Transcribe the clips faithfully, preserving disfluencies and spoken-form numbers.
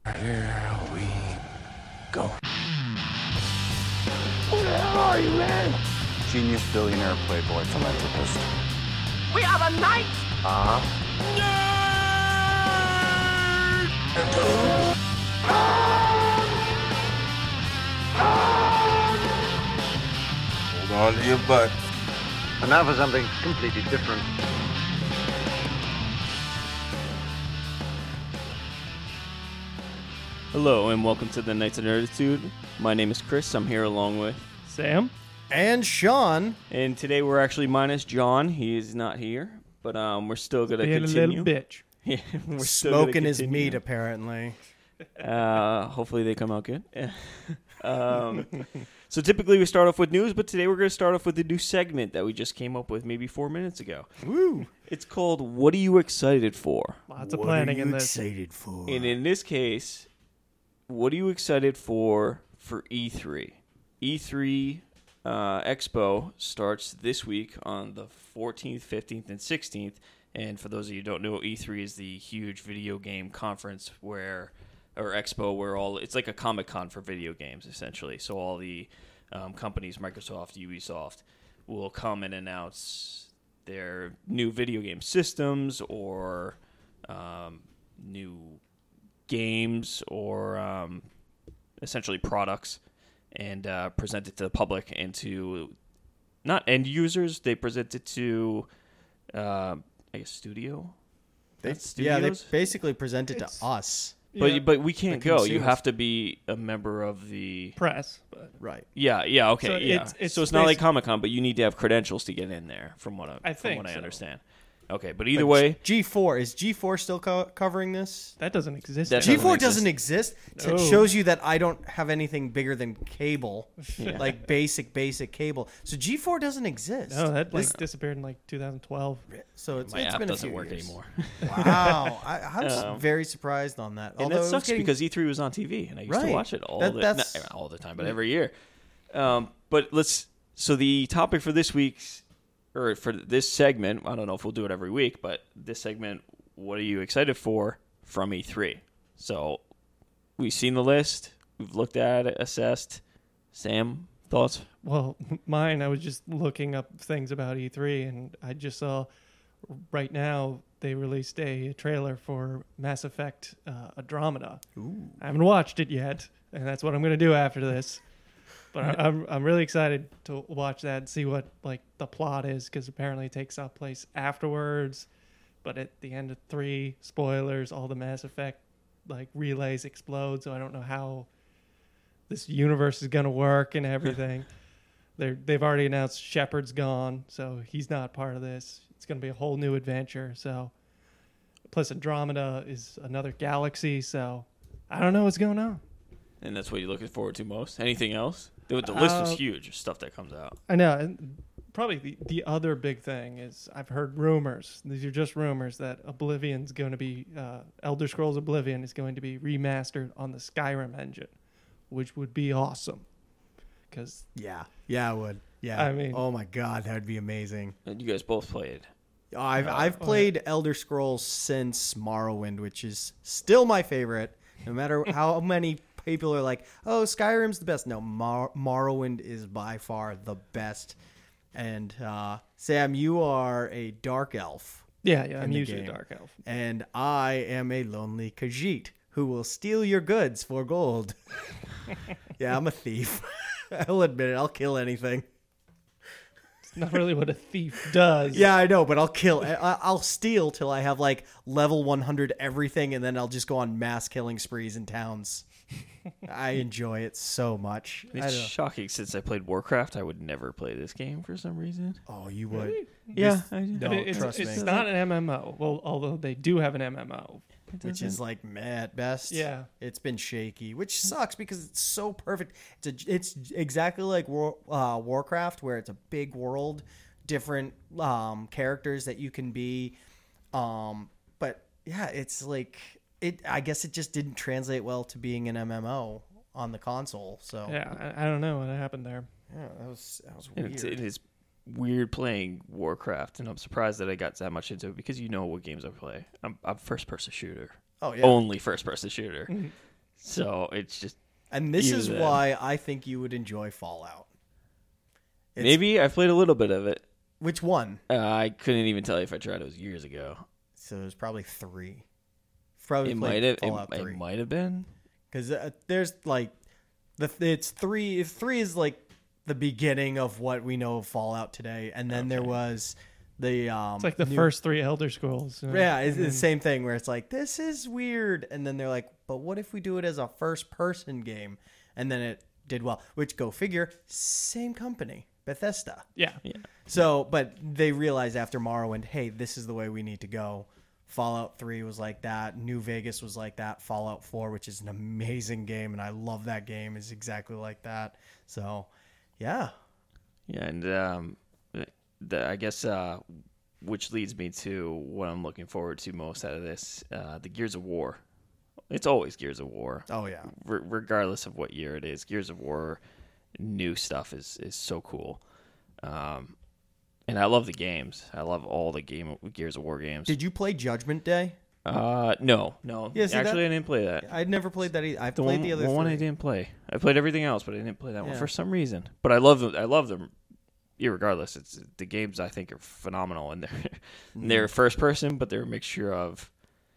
Here we go. Who the hell are you, man? Genius, billionaire, playboy, philanthropist. We are the knights. Uh-huh. Hold on to your butt. And now for something completely different. Hello and welcome to the Knights of Nerditude. My name is Chris. I'm here along with Sam and Sean. And today we're actually minus John. He is not here, but um, we're still going to being continue. a little bitch. Yeah, we're still Smoking his continue. meat, apparently. Uh, hopefully they come out good. um, so typically we start off with news, but today we're going to start off with a new segment that we just came up with maybe four minutes ago. Woo! It's called "What Are You Excited For?" Lots of What planning are you in this. excited for? And in this case, what are you excited for for E three? E three uh, Expo starts this week on the fourteenth, fifteenth, and sixteenth. And for those of you who don't know, E three is the huge video game conference where, or expo, where all, it's like a Comic-Con for video games, essentially. So all the um, companies, Microsoft, Ubisoft, will come and announce their new video game systems or um, new games or um, essentially products and uh, present it to the public and to not end users. They present it to uh, I guess studio. They, That's yeah, they studios? basically present it It's- to us. But Yeah, but we can't The go. You consumers. have to be a member of the. press. But Right. Yeah, yeah, okay, So yeah. it's- it's so it's not like basi- Comic Con, but you need to have credentials to get in there, from what I, I from think what I so. understand. Okay, but either But way, G four, is G four still co- covering this? that doesn't exist. That anymore. G four doesn't doesn't exist. No. It shows you that I don't have anything bigger than cable, Yeah. like basic, basic cable. So G four doesn't exist. No, that like This- disappeared in like two thousand twelve. so it's, my it's app been a doesn't few work years. anymore. Wow, I, I was Um, very surprised on that. And Although that it was sucks getting- because E three was on T V, and I used to Right. watch it all That- the that's- not all the time, but every year. Um, but let's. So the topic for this week's, or for this segment, I don't know if we'll do it every week, but this segment, what are you excited for from E three? So we've seen the list, we've looked at it, assessed. Sam, thoughts? Well, mine, I was just looking up things about E three, and I just saw right now they released a trailer for Mass Effect uh, Andromeda. Ooh. I haven't watched it yet, and that's what I'm going to do after this. But I, I'm I'm really excited to watch that and see what like the plot is, because apparently it takes up place afterwards. But at the end of three, spoilers, all the Mass Effect like relays explode. So I don't know how this universe is going to work and everything. They're they've already announced Shepard's gone, so he's not part of this. It's going to be a whole new adventure. So plus Andromeda is another galaxy, so I don't know what's going on. And that's what you're looking forward to most. Anything else? The, the list is Uh, huge of stuff that comes out. I know. And probably the, the other big thing is I've heard rumors. These are just rumors that Oblivion's going to be, uh, Elder Scrolls Oblivion is going to be remastered on the Skyrim engine, which would be awesome. Because Yeah, yeah, I would. Yeah. I mean- oh my God, that would be amazing. And you guys both played. I've Uh, I've oh, played Elder Scrolls since Morrowind, which is still my favorite. No matter how many people are like, "Oh, Skyrim's the best." No, Mor- Morrowind is by far the best. And uh, Sam, you are a dark elf, yeah, yeah, I'm the usually game. a dark elf. and I am a lonely Khajiit who will steal your goods for gold. Yeah, I'm a thief. I'll admit it. I'll kill anything. It's not really what a thief does. Yeah, I know, but I'll kill. I- I'll steal till I have like level one hundred everything, and then I'll just go on mass killing sprees in towns. I enjoy it so much. I It's don't- shocking since I played Warcraft, I would never play this game for some reason. oh, you would. Yeah, This- I do. no, I mean, it's trust it's me. not an M M O. Well, although they do have an M M O. Which is like meh at best. Yeah. It's been shaky, which sucks because it's so perfect. It's a, it's exactly like War, uh, Warcraft, where it's a big world, different um, characters that you can be. Um, but yeah, it's like it. I guess it just didn't translate well to being an M M O on the console. So Yeah, I, I don't know what happened there. yeah, that was that was And weird. it's, it is weird playing Warcraft, and I'm surprised that I got that much into it because you know what games I play. I'm I'm first person shooter, oh yeah, only first person shooter. So it's just And this Even is then. why I think you would enjoy Fallout. It's- maybe I've played a little bit of it. Which one? Uh, I couldn't even tell you if I tried. It was years ago. So there's probably three. Probably It played might have. Fallout It, three. it might have been. Because uh, there's like, the it's three. Three is like the beginning of what we know of Fallout today, and then there Okay. was the um. It's like the new- first three Elder Scrolls. you know, Yeah, it's, and it's the then- same thing where it's like this is weird, and then they're like, but what if we do it as a first-person game? And then it did well. Which, go figure, same company, Bethesda. Yeah. Yeah. So, but they realized after Morrowind, hey, this is the way we need to go. Fallout three was like that. New Vegas was like that. Fallout four, which is an amazing game, and I love that game, is exactly like that. So, yeah. Yeah, and um, the, I guess uh, which leads me to what I'm looking forward to most out of this: uh, the Gears of War. It's always Gears of War. Oh, yeah. R- regardless of what year it is, Gears of War new stuff is is so cool. Um, and I love the games. I love all the game Gears of War games. Did you play Judgment Day? Uh, no, no. Yeah, see Actually, that- I didn't play that. I'd never played that either. I The played one, the other one I three. didn't play. I played everything else, but I didn't play that one Yeah. for some reason. But I love them. I love them. Irregardless, it's the games I think are phenomenal, and they're Mm-hmm. they're first person, but they're a mixture of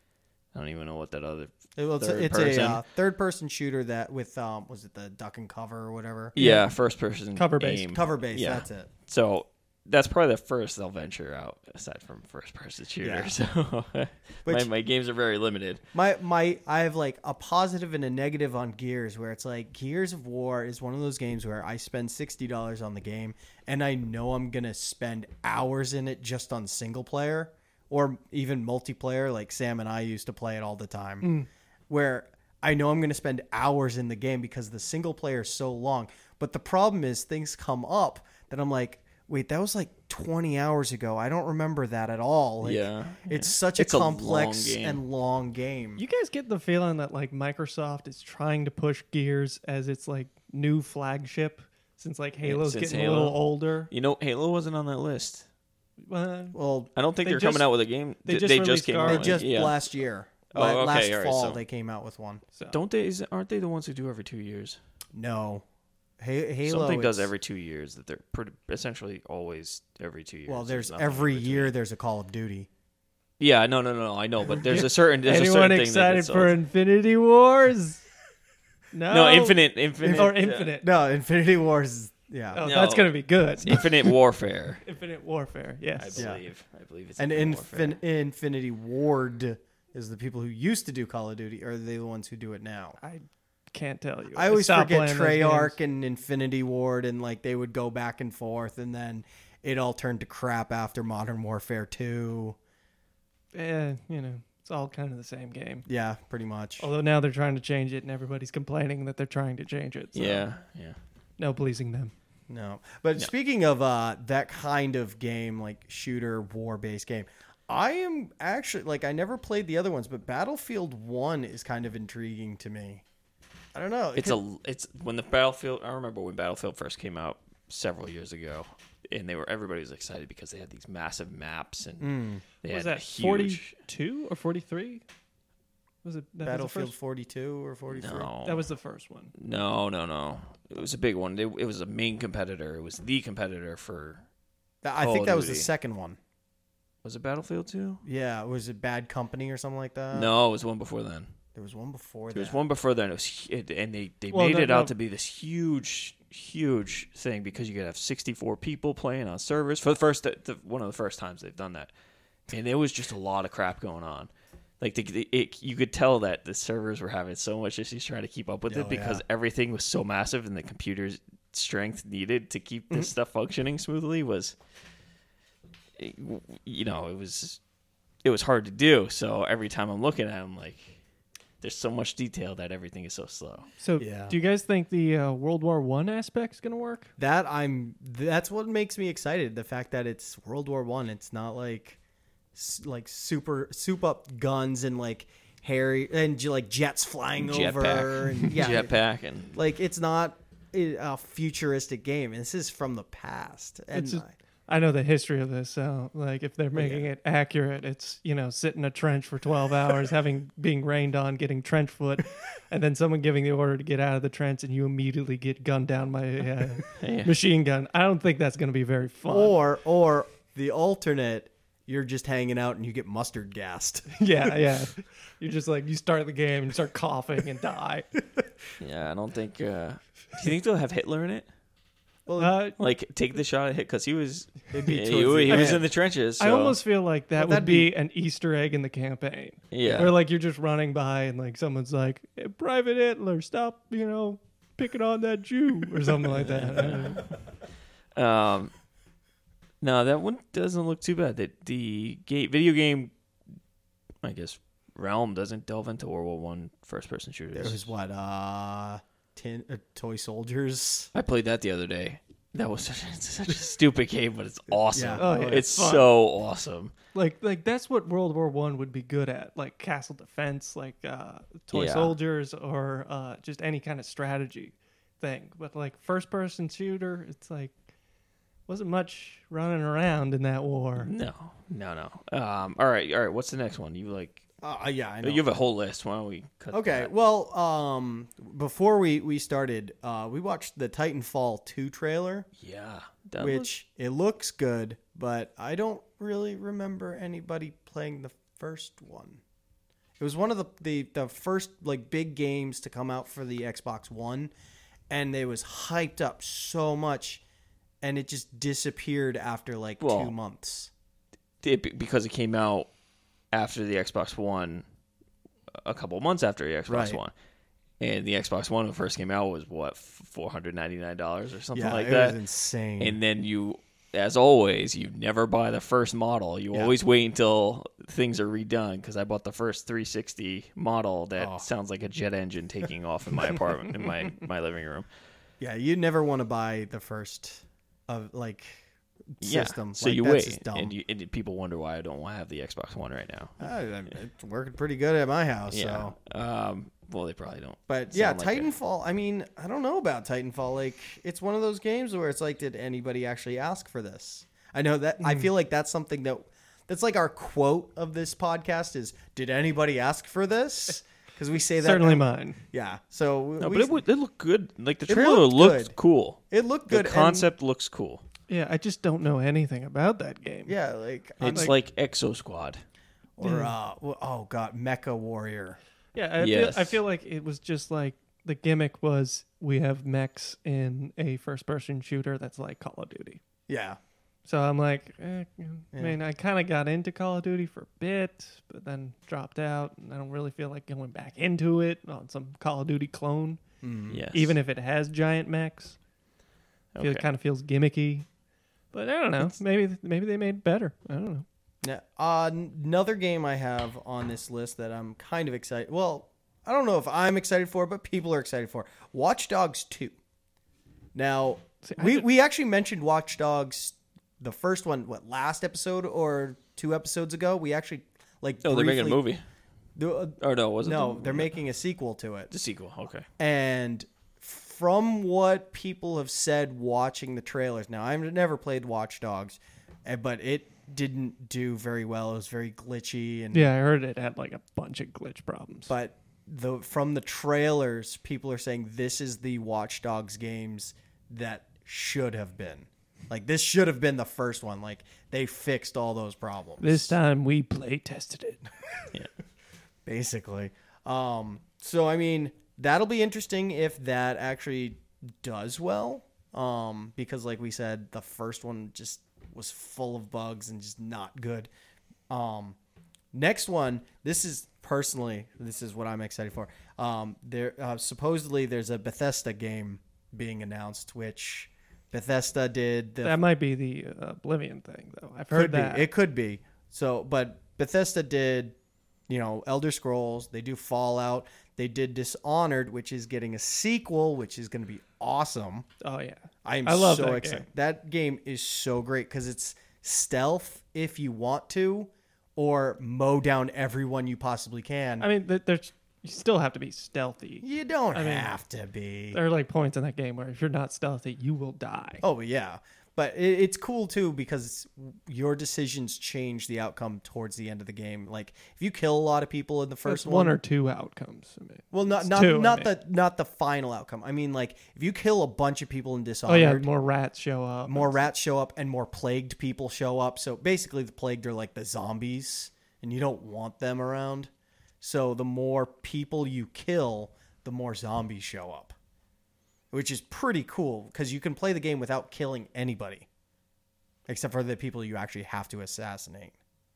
I don't even know what that other Well, it's third a, it's person. a uh, third-person shooter that with um was it the duck and cover or whatever? yeah, first person Cover based. aim. Cover base. Yeah. That's it. So that's probably the first they'll venture out aside from first person shooter. Yeah. So my, Which- my games are very limited. My my I have like a positive and a negative on Gears, where it's like Gears of War is one of those games where I spend sixty dollars on the game and I know I'm gonna spend hours in it just on single player or even multiplayer. Like Sam and I used to play it all the time, where I know I'm gonna spend hours in the game because the single player is so long. But the problem is things come up that I'm like, wait, that was like twenty hours ago. I don't remember that at all. Like, Yeah, it's such a It's a long complex game. and long game. You guys get the feeling that like Microsoft is trying to push Gears as its like new flagship since like Halo's since getting a Halo. little older. You know, Halo wasn't on that list. Uh, Well, I don't think They they're just- coming out with a game. they They just just, released came Guardian. out. they with- just yeah. last year, Oh, La- okay, last all right, fall so- they came out with one. so Don't they? Is, aren't they the ones who do every two years? No, Ha- Halo Something does it's- every two years. That they're pretty, essentially always every two years. Well, there's nothing every in between. year there's a Call of Duty. Yeah, no, no, no, I know, but there's a certain. There's a anyone certain thing that excited gets for sold. Infinity Wars? No, No, Infinite, Infinite, or yeah. Infinite. No, Infinity Wars. Yeah, Oh, No. that's gonna be good. Infinite Warfare. Infinite Warfare. I Yes. Yeah. believe. I believe it's and Infinite Warfare. Infin- Infinity Ward is the people who used to do Call of Duty, or are they the ones who do it now? I can't tell you. I always stopped forget playing those Treyarch games. and Infinity Ward, and like they would go back and forth, and then it all turned to crap after Modern Warfare two. Eh, you know, it's all kind of the same game. Yeah, pretty much. Although now they're trying to change it, and everybody's complaining that they're trying to change it. So Yeah, yeah. no pleasing them. No, but speaking of uh, that kind of game, like shooter war based game, I am actually like I never played the other ones, but Battlefield One is kind of intriguing to me. I don't know. It's a. It's when the Battlefield. I remember when Battlefield first came out several years ago, and they were everybody was excited because they had these massive maps and Mm. they Was had that huge. forty-two or forty-three? Was it that Battlefield Was the first? forty-two or forty-three. No, That was the first one. no, no, no. It was a big one. It, it was a main competitor. It was the competitor for. Th- I Call think of that was the Duty. second one. Was it Battlefield two? Yeah, was it Bad Company or something like that? No, it was one before then. there was one before There that. was one before then. It was, hu- it, and they, they Well, made no, it out no. to be this huge, huge thing because you could have sixty-four people playing on servers for the first, the, one of the first times they've done that, and there was just a lot of crap going on. Like the, the, it, you could tell that the servers were having so much issues trying to keep up with Oh, it because yeah. everything was so massive, and the computer's strength needed to keep Mm-hmm. this stuff functioning smoothly was, you know, it was, it was hard to do. So every time I'm looking at it, I'm like, there's so much detail that everything is so slow. So, Yeah. do you guys think the uh, World War One aspect's gonna work? That I'm. That's what makes me excited. The fact that it's World War One. It's not like, s- like super soup up guns and like hairy and j- like jets flying over. Jetpack, And, yeah, jetpack, and like it's not a a futuristic game. This is from the past. And It's a- I know the history of this, so like if they're making it accurate, it's you know sit in a trench for twelve hours, having being rained on, getting trench foot, and then someone giving the order to get out of the trench, and you immediately get gunned down by a uh, Yeah. machine gun. I don't think that's going to be very fun. Or or the alternate, you're just hanging out and you get mustard gassed. yeah, yeah. You're just like, you start the game and you start coughing and die. Yeah, I don't think. Uh, do you think they'll have Hitler in it? Uh, Like, take the shot at Hitler because he was It'd be he, towards he the was end. in the trenches. I so- almost feel like that Well, would that'd be, be- an Easter egg in the campaign. Yeah. Where like you're just running by and like someone's like, hey, Private Hitler, stop, you know, picking on that Jew or something like that. I don't know. Um, no, that one doesn't look too bad. That the ga- video game, I guess, realm doesn't delve into World War One first person shooters. There was what, uh, tin, uh, toy soldiers. I played that the other day. That was such, it's such a stupid game, but it's awesome. Yeah. Oh, yeah, it's it's fun. so awesome. Like like that's what World War One would be good at, like castle defense, like uh, toy Yeah. soldiers, or uh, just any kind of strategy thing. But like first person shooter, it's like wasn't much running around in that war. No, no, no. Um, all right, all right. What's the next one? You like? Uh, yeah, I know. You have a whole list. Why don't we cut? Okay, that? well, um, before we, we started, uh, we watched the Titanfall two trailer, Yeah. That which it looks good, but I don't really remember anybody playing the first one. It was one of the, the, the first like big games to come out for the Xbox One, and it was hyped up so much, and it just disappeared after like Well, two months. it, because it came out after the Xbox One, a couple months after the Xbox Right. One, and the Xbox One when it first came out was what four hundred ninety nine dollars or something Yeah, like it that. was insane. And then you, as always, you never buy the first model. You Yeah. always wait until things are redone. Because I bought the first three sixty model that Oh. sounds like a jet engine taking off in my apartment in my my living room. Yeah, you never want to buy the first of like system. Yeah. So Like, you that's wait, just dumb. and, you, and people wonder why I don't have the Xbox One right now. Uh, it's working pretty good at my house. Yeah. So, Um. Well, they probably don't. but yeah, sound like it. Titanfall. I mean, I don't know about Titanfall. Like, it's one of those games where it's like, did anybody actually ask for this? I know that. I feel like that's something that that's like our quote of this podcast is, "Did anybody ask for this?" Because we say that Certainly mine. Yeah. So No, we, but it, would, it looked good. Like the It trailer looked looked good. cool. it looked The good. and- concept looks cool. Yeah, I just don't know anything about that game. yeah, like I'm It's like, like Exo Squad. or uh, oh god, Mecha Warrior. Yeah, I, Yes. feel, I feel like it was just like the gimmick was we have mechs in a first-person shooter that's like Call of Duty. Yeah. So I'm like, eh, I mean, I kind of got into Call of Duty for a bit, but then dropped out, and I don't really feel like going back into it on some Call of Duty clone, Yes. even if it has giant mechs. I feel Okay. it kind of feels gimmicky, but I don't know. maybe maybe they made it better. I don't know. Now, uh, another game I have on this list that I'm kind of excited. Well, I don't know if I'm excited for, but people are excited for. Watch Dogs two. Now, See, I we did- we actually mentioned Watch Dogs, the first one, what, last episode or two episodes ago. We actually like. Oh, they're making a briefly- movie. The- uh, Or no, wasn't no, the- they're making a sequel to it. the sequel. Okay. And from what people have said watching the trailers, now I've never played Watch Dogs, eh, but it didn't do very well. It was very glitchy, and Yeah, I heard it had like a bunch of glitch problems. but the from the trailers, people are saying this is the Watch Dogs games that should have been. Like this should have been the first one. Like they fixed all those problems. this time we play tested it. Yeah. basically. Um, so I mean, that'll be interesting if that actually does well. Um, because like we said, the first one just was full of bugs and just not good. Um, next one, this is personally, this is what I'm excited for. Um, there uh, supposedly there's a Bethesda game being announced, which Bethesda did. The That might be the uh, Oblivion thing, though. I've could heard be. that. It could be. So, but Bethesda did, you know, Elder Scrolls. They do Fallout. They did Dishonored, which is getting a sequel, which is going to be awesome. oh yeah, I am I love so that excited. game. That game is so great because it's stealth if you want to, or mow down everyone you possibly can. I mean, th- there's you still have to be stealthy. you don't I mean, have to be. There are like points in that game where if you're not stealthy, you will die. Oh yeah, But it, it's cool too because your decisions change the outcome towards the end of the game. Like if you kill a lot of people in the first First one, one or two outcomes. I mean, well, not It's not two, I not mean. the not the final outcome. I mean, like if you kill a bunch of people in Oh Dishonored, yeah, more rats show up. more rats show up and more plagued people show up. So basically, the plagued are like the zombies, and you don't want them around. So the more people you kill, the more zombies show up, which is pretty cool because you can play the game without killing anybody, except for the people you actually have to assassinate.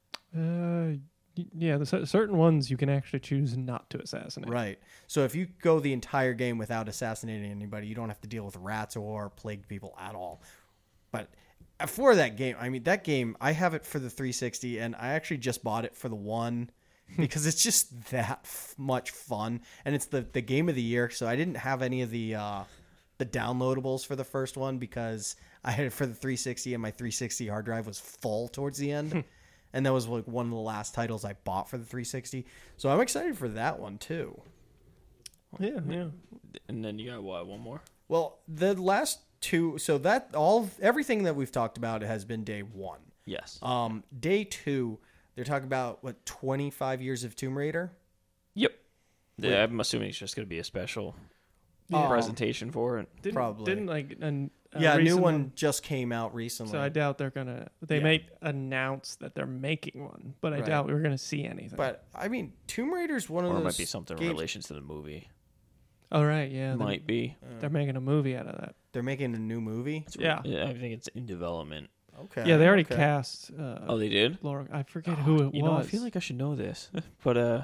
Uh, y- yeah, the cer- certain ones you can actually choose not to assassinate. Right. So if you go the entire game without assassinating anybody, you don't have to deal with rats or plagued people at all. But for that game, I mean, that game, I have it for the three sixty, and I actually just bought it for the one because it's just that f- much fun. And it's the, the game of the year, so I didn't have any of the uh, the downloadables for the first one because I had it for the three sixty, and my three sixty hard drive was full towards the end. And that was like one of the last titles I bought for the three sixty. So I'm excited for that one too. Yeah, yeah. And then you got what? One more? Well, the last two, so that all everything that we've talked about has been day one. Yes. Um, day two, they're talking about what twenty-five years of Tomb Raider. Yep. Yeah, I'm assuming it's just going to be a special presentation for it. Didn't, Probably. Didn't like an, a yeah, a new recent one just came out recently. So I doubt they're gonna. They Yeah. may announce that they're making one, but I Right. doubt we're gonna see anything. but I mean, Tomb Raider's one of Or it those. might be something in games- relation to the movie. oh right, yeah, they're, Might be. they're making a movie out of that. They're making a new movie. Yeah, Yeah, I think it's in development. Okay. yeah, they already okay. cast. Uh, Oh, they did? Laura, I forget who it You was. know, I feel like I should know this. But, uh...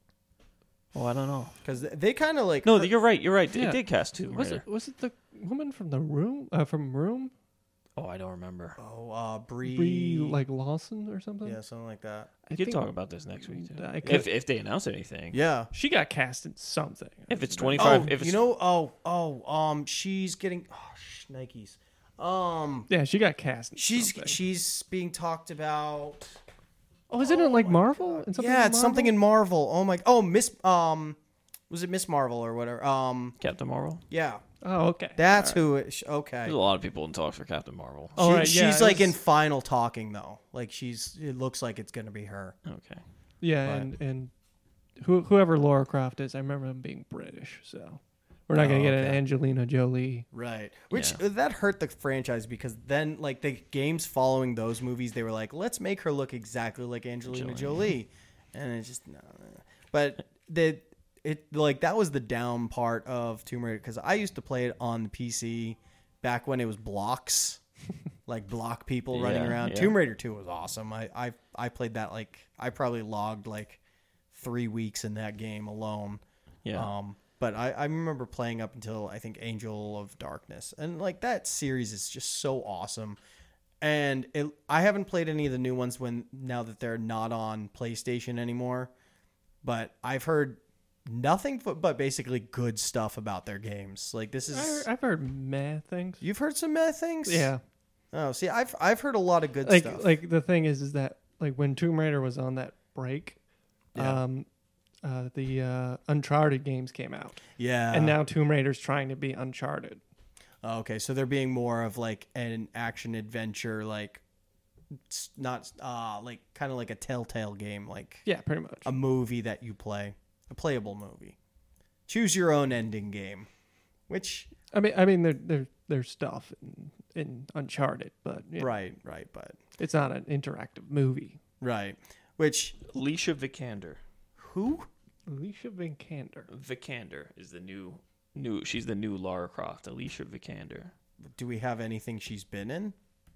Oh, I don't know. Because they kind of like No, you're right. You're right. Yeah. It did cast Tomb was Raider. it was it the woman from the room? Uh, from Room? Oh, I don't remember. oh uh Brie, Brie like Lawson or something? yeah, something like that. I We could think talk about this next week, too. I could- If, if they announce anything. Yeah. she got cast in something. If it's Oh, twenty-five... if it's, you know, oh, oh, um, she's getting oh, sh- Nikes. Um, Yeah, she got cast. In she's something. she's being talked about. Oh, is it in like Marvel? In something Yeah, in it's something Marvel? in Marvel. Oh my, oh Miss, um, was it Miss Marvel or whatever? Um, Captain Marvel? yeah, Oh, okay. that's who. It, sh- okay, There's a lot of people in talks for Captain Marvel. Oh, She- right, yeah, she's it like in was- final talking though. Like she's, it looks like it's gonna be her. Okay. Yeah, But- and and who, whoever Laura Croft is, I remember them being British, so we're not gonna Oh, get okay. an Angelina Jolie. Right. Which Yeah. uh, that hurt the franchise because then like the games following those movies, they were like, let's make her look exactly like Angelina Jolie. And it's just no. no. But the it like that was the down part of Tomb Raider because I used to play it on the P C back when it was blocks. Like block people running Yeah, around. yeah. Tomb Raider two was awesome. I, I I played that like I probably logged like three weeks in that game alone. Yeah. Um, but I, I remember playing up until I think Angel of Darkness, and like that series is just so awesome. And it, I haven't played any of the new ones when now that they're not on PlayStation anymore. But I've heard nothing but, but basically good stuff about their games. Like this I, is I've heard meh things. you've heard some meh things. Yeah, Oh, see, I've I've heard a lot of good like stuff. like the thing is, is that like when Tomb Raider was on that break, Yeah. um, uh, the uh, Uncharted games came out, yeah. and now Tomb Raider's trying to be Uncharted. Oh, okay, so they're being more of like an action adventure, like it's not uh like kind of like a Telltale game, like Yeah, pretty much. a movie that you play, a playable movie. Choose your own ending game, which I mean, I mean, there there there's stuff in, in Uncharted, but you know, right, right, but it's not an interactive movie. right, which Alicia Vikander. who? Alicia Vikander. Vikander is the new... new. She's the new Lara Croft. Alicia Vikander. Do we have anything she's been in?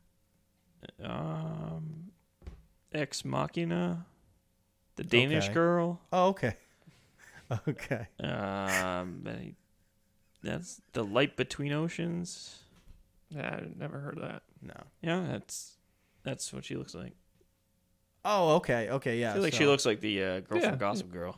Um... Ex Machina. The Danish Okay. girl. Oh, okay, okay. Um... I- That's The Light Between Oceans. Yeah, I never heard of that. No. Yeah, that's... That's what she looks like. Oh, okay, okay, yeah. I feel like she so- looks like the uh, girl Yeah. from Gossip Girl.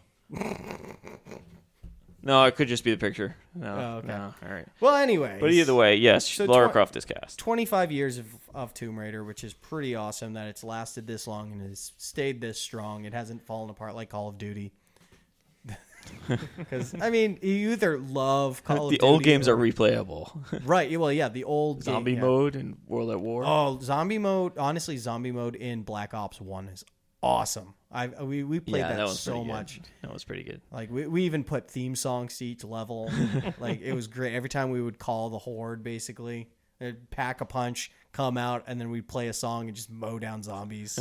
No, it could just be the picture. No, Oh, okay. no, all right. Well, anyway. But either way, yes, So Lara twen- Croft is cast. twenty-five years of, of Tomb Raider, which is pretty awesome that it's lasted this long and has stayed this strong. It hasn't fallen apart like Call of Duty. Because I mean, you either love Call of The Duty old games or- are replayable. right. Well, yeah, the old game- Zombie yeah. mode and World at War. Oh, zombie mode. Honestly, zombie mode in Black Ops One is awesome. I we we played yeah, that, that was so pretty good. much. That was pretty good. Like we, we even put theme songs to each level. Like it was great. Every time we would call the horde, basically, they'd pack a punch, come out, and then we'd play a song and just mow down zombies.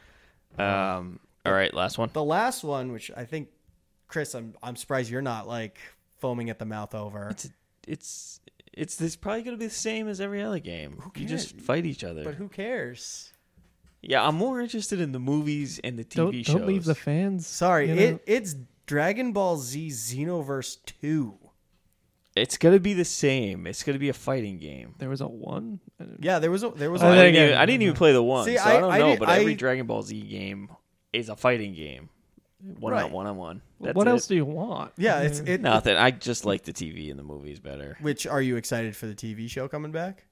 Um. All right, last one. The last one, which I think, Chris, I'm I'm surprised you're not like foaming at the mouth over. It's it's it's this probably gonna be the same as every other game. Who You just cares? fight each other. But who cares? Yeah, I'm more interested in the movies and the T V Don't, shows. don't leave the fans. Sorry, you know? it it's Dragon Ball Z Xenoverse two. It's gonna be the same. It's gonna be a fighting game. There was a one. Yeah, there was a, there was Oh, a, I, there didn't you even, go. I didn't even play the one, See, so I, I- don't I know. did- but every I- Dragon Ball Z game is a fighting game, one Right. on one on one. That's what it. else do you want? yeah. It's it. Nothing. I just like the T V and the movies better. Which are you excited for the T V show coming back?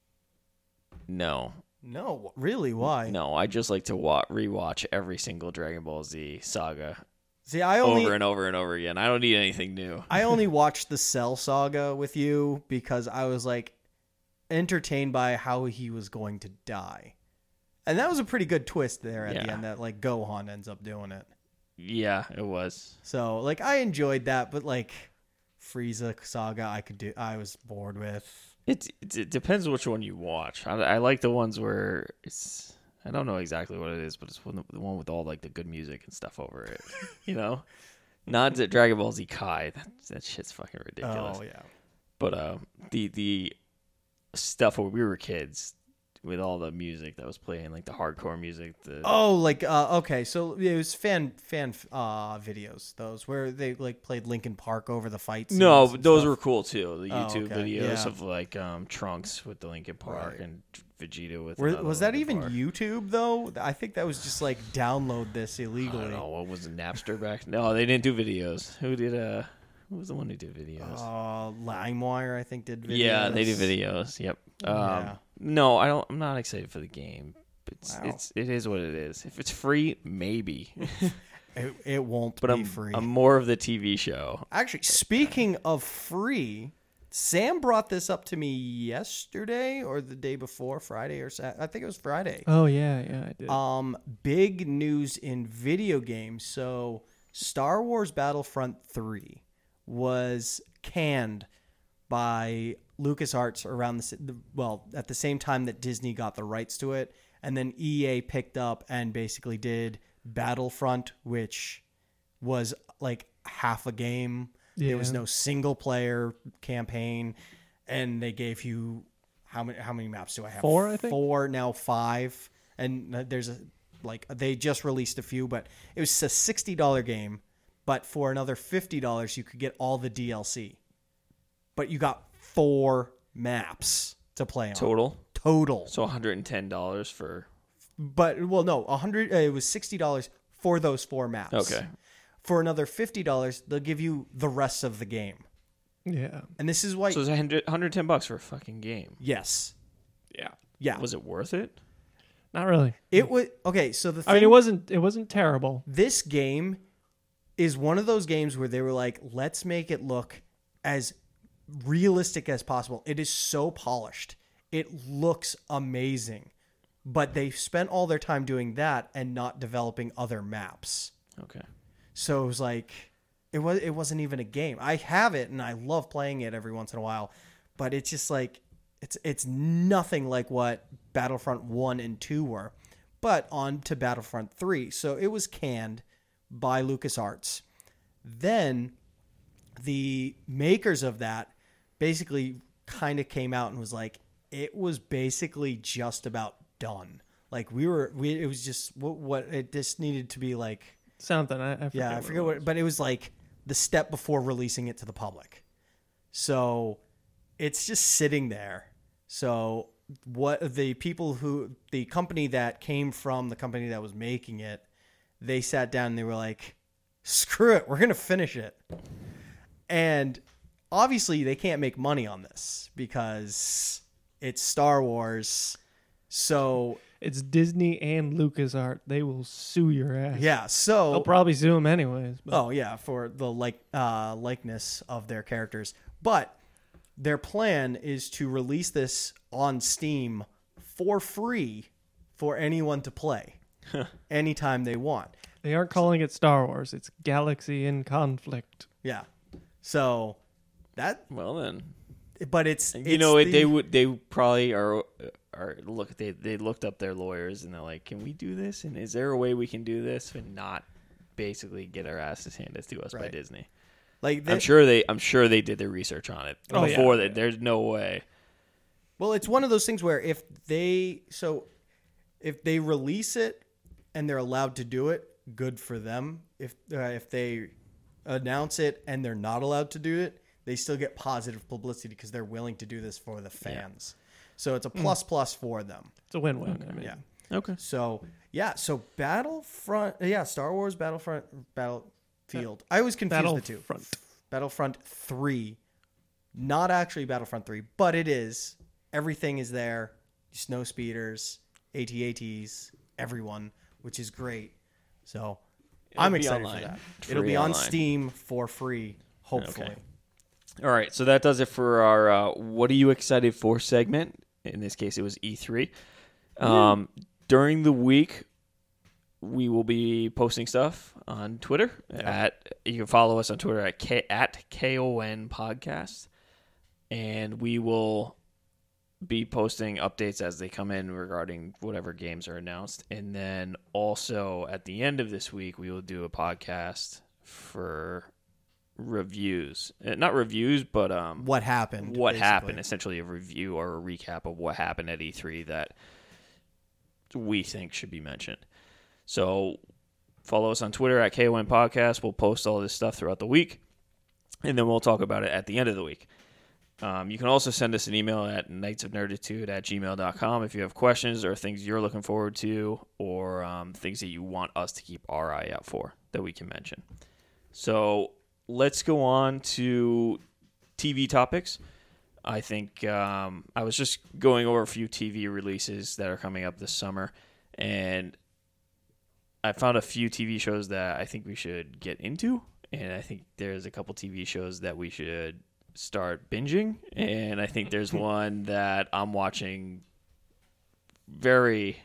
No, No, really? Why? no. I just like to wa- rewatch every single Dragon Ball Z saga See, I only over and over and over again. I don't need anything new. I only watched the Cell saga with you because I was like entertained by how he was going to die. And that was a pretty good twist there at the Yeah. end that like Gohan ends up doing it. Yeah, it was. So like I enjoyed that, but like Frieza saga I could do I was bored with. It it, it depends which one you watch. I, I like the ones where it's. I don't know exactly what it is, but it's one, the one with all like the good music and stuff over it. You know, not that Dragon Ball Z Kai. That that shit's fucking ridiculous. Oh yeah. But uh, the the stuff when we were kids with all the music that was playing, like the hardcore music. The, Oh, like uh, okay, so it was fan fan uh, videos, those where they like played Linkin Park over the fights. no, scenes but and those stuff. were cool too. The Oh, YouTube okay, videos yeah. of like um, Trunks with the Linkin Park Right. and Vegeta with. Were, another was that Linkin even Park. YouTube though? I think that was just like download this I illegally. don't know. What was it, Napster back? No, they didn't do videos. Who did? Uh, who was the one who did videos? Uh, LimeWire, I think, did videos. Yeah, they do videos. Yep. Um, Yeah. No, I don't. I'm not excited for the game. It's Wow. it's it is what it is. If it's free, maybe. It, it won't But be I'm free. I'm more of the T V show. Actually, speaking of free, Sam brought this up to me yesterday or the day before, Friday or Saturday. I think it was Friday. Oh yeah, yeah, I did. Um, big news in video games. So, Star Wars Battlefront three was canned by LucasArts around the s- the well at the same time that Disney got the rights to it, and then E A picked up and basically did Battlefront, which was like half a game. There was Yeah. no single player campaign, and they gave you how many how many maps do I have? Four, I think? Four, now five, and there's a like they just released a few, but it was a sixty dollar game, but for another fifty dollars you could get all the D L C, but you got four maps to play on Total. total. So one hundred ten dollars for. But well, no, a hundred. Uh, it was sixty dollars for those four maps. Okay. For another fifty dollars, they'll give you the rest of the game, yeah. and this is why. So it's one hundred, one hundred ten bucks for a fucking game. yes, Yeah. yeah. Was it worth it? Not really. It was okay. So the thing, I mean, it wasn't. It wasn't terrible. this game is one of those games where they were like, let's make it look as realistic as possible. It is so polished. It looks amazing, but they spent all their time doing that and not developing other maps. Okay. So it was like it was it wasn't even a game. I have it and I love playing it every once in a while, but it's just like it's it's nothing like what Battlefront one and two were. But on to Battlefront three. So it was canned by LucasArts. Then the makers of that basically kind of came out and was like it was basically just about done. Like we were we it was just what, what it just needed to be like Something. I, I forget yeah, I what forget it what, was. but it was like the step before releasing it to the public. So it's just sitting there. So what the people who the company that came from the company that was making it, they sat down and they were like, "Screw it, we're gonna finish it." And obviously, they can't make money on this because it's Star Wars. So It's Disney and LucasArts. They will sue your ass. Yeah, so They'll probably sue them anyways. But. Oh yeah, for the like uh, likeness of their characters. But their plan is to release this on Steam for free for anyone to play anytime they want. They aren't calling it Star Wars. It's Galaxy in Conflict. Yeah. So that, Well then, but it's, you it's know, the, they would they probably are are look they they looked up their lawyers and they're like, can we do this? And is there a way we can do this and not basically get our asses handed to us by Right. Disney? like they, I'm sure they I'm sure they did their research on it Oh, yeah. before that. There's no way. Well, it's one of those things where if they so if they release it and they're allowed to do it, good for them. If uh, if they announce it and they're not allowed to do it, they still get positive publicity because they're willing to do this for the fans. So it's a plus plus for them. It's a win-win. I mean, Yeah. Okay. So yeah, so Battlefront, yeah, Star Wars Battlefront Battlefield. I always confuse the two. Battlefront. Battlefront three, not actually Battlefront three, but it is. Everything is there. Snow speeders, A T A Ts, everyone, which is great. So It'll I'm be excited online. for that. Free It'll be on online. Steam for free, hopefully. Okay. All right, so that does it for our uh, "What are you excited for?" segment. In this case, it was E three. Um, during the week, we will be posting stuff on Twitter. At you can follow us on Twitter at K, at K O N Podcast, and we will be posting updates as they come in regarding whatever games are announced. And then also at the end of this week, we will do a podcast for reviews, Uh, not reviews, but um, What happened? what basically. happened, essentially a review or a recap of what happened at E three that we think should be mentioned. So follow us on Twitter at K O N Podcast. We'll post all this stuff throughout the week, and then we'll talk about it at the end of the week. Um, you can also send us an email at knightsofnerditude at gmail dot com if you have questions or things you're looking forward to, or um, things that you want us to keep our eye out for that we can mention. So let's go on to T V topics. I think um, I was just going over a few T V releases that are coming up this summer, and I found a few T V shows that I think we should get into, and I think there's a couple T V shows that we should start binging, and I think there's one that I'm watching very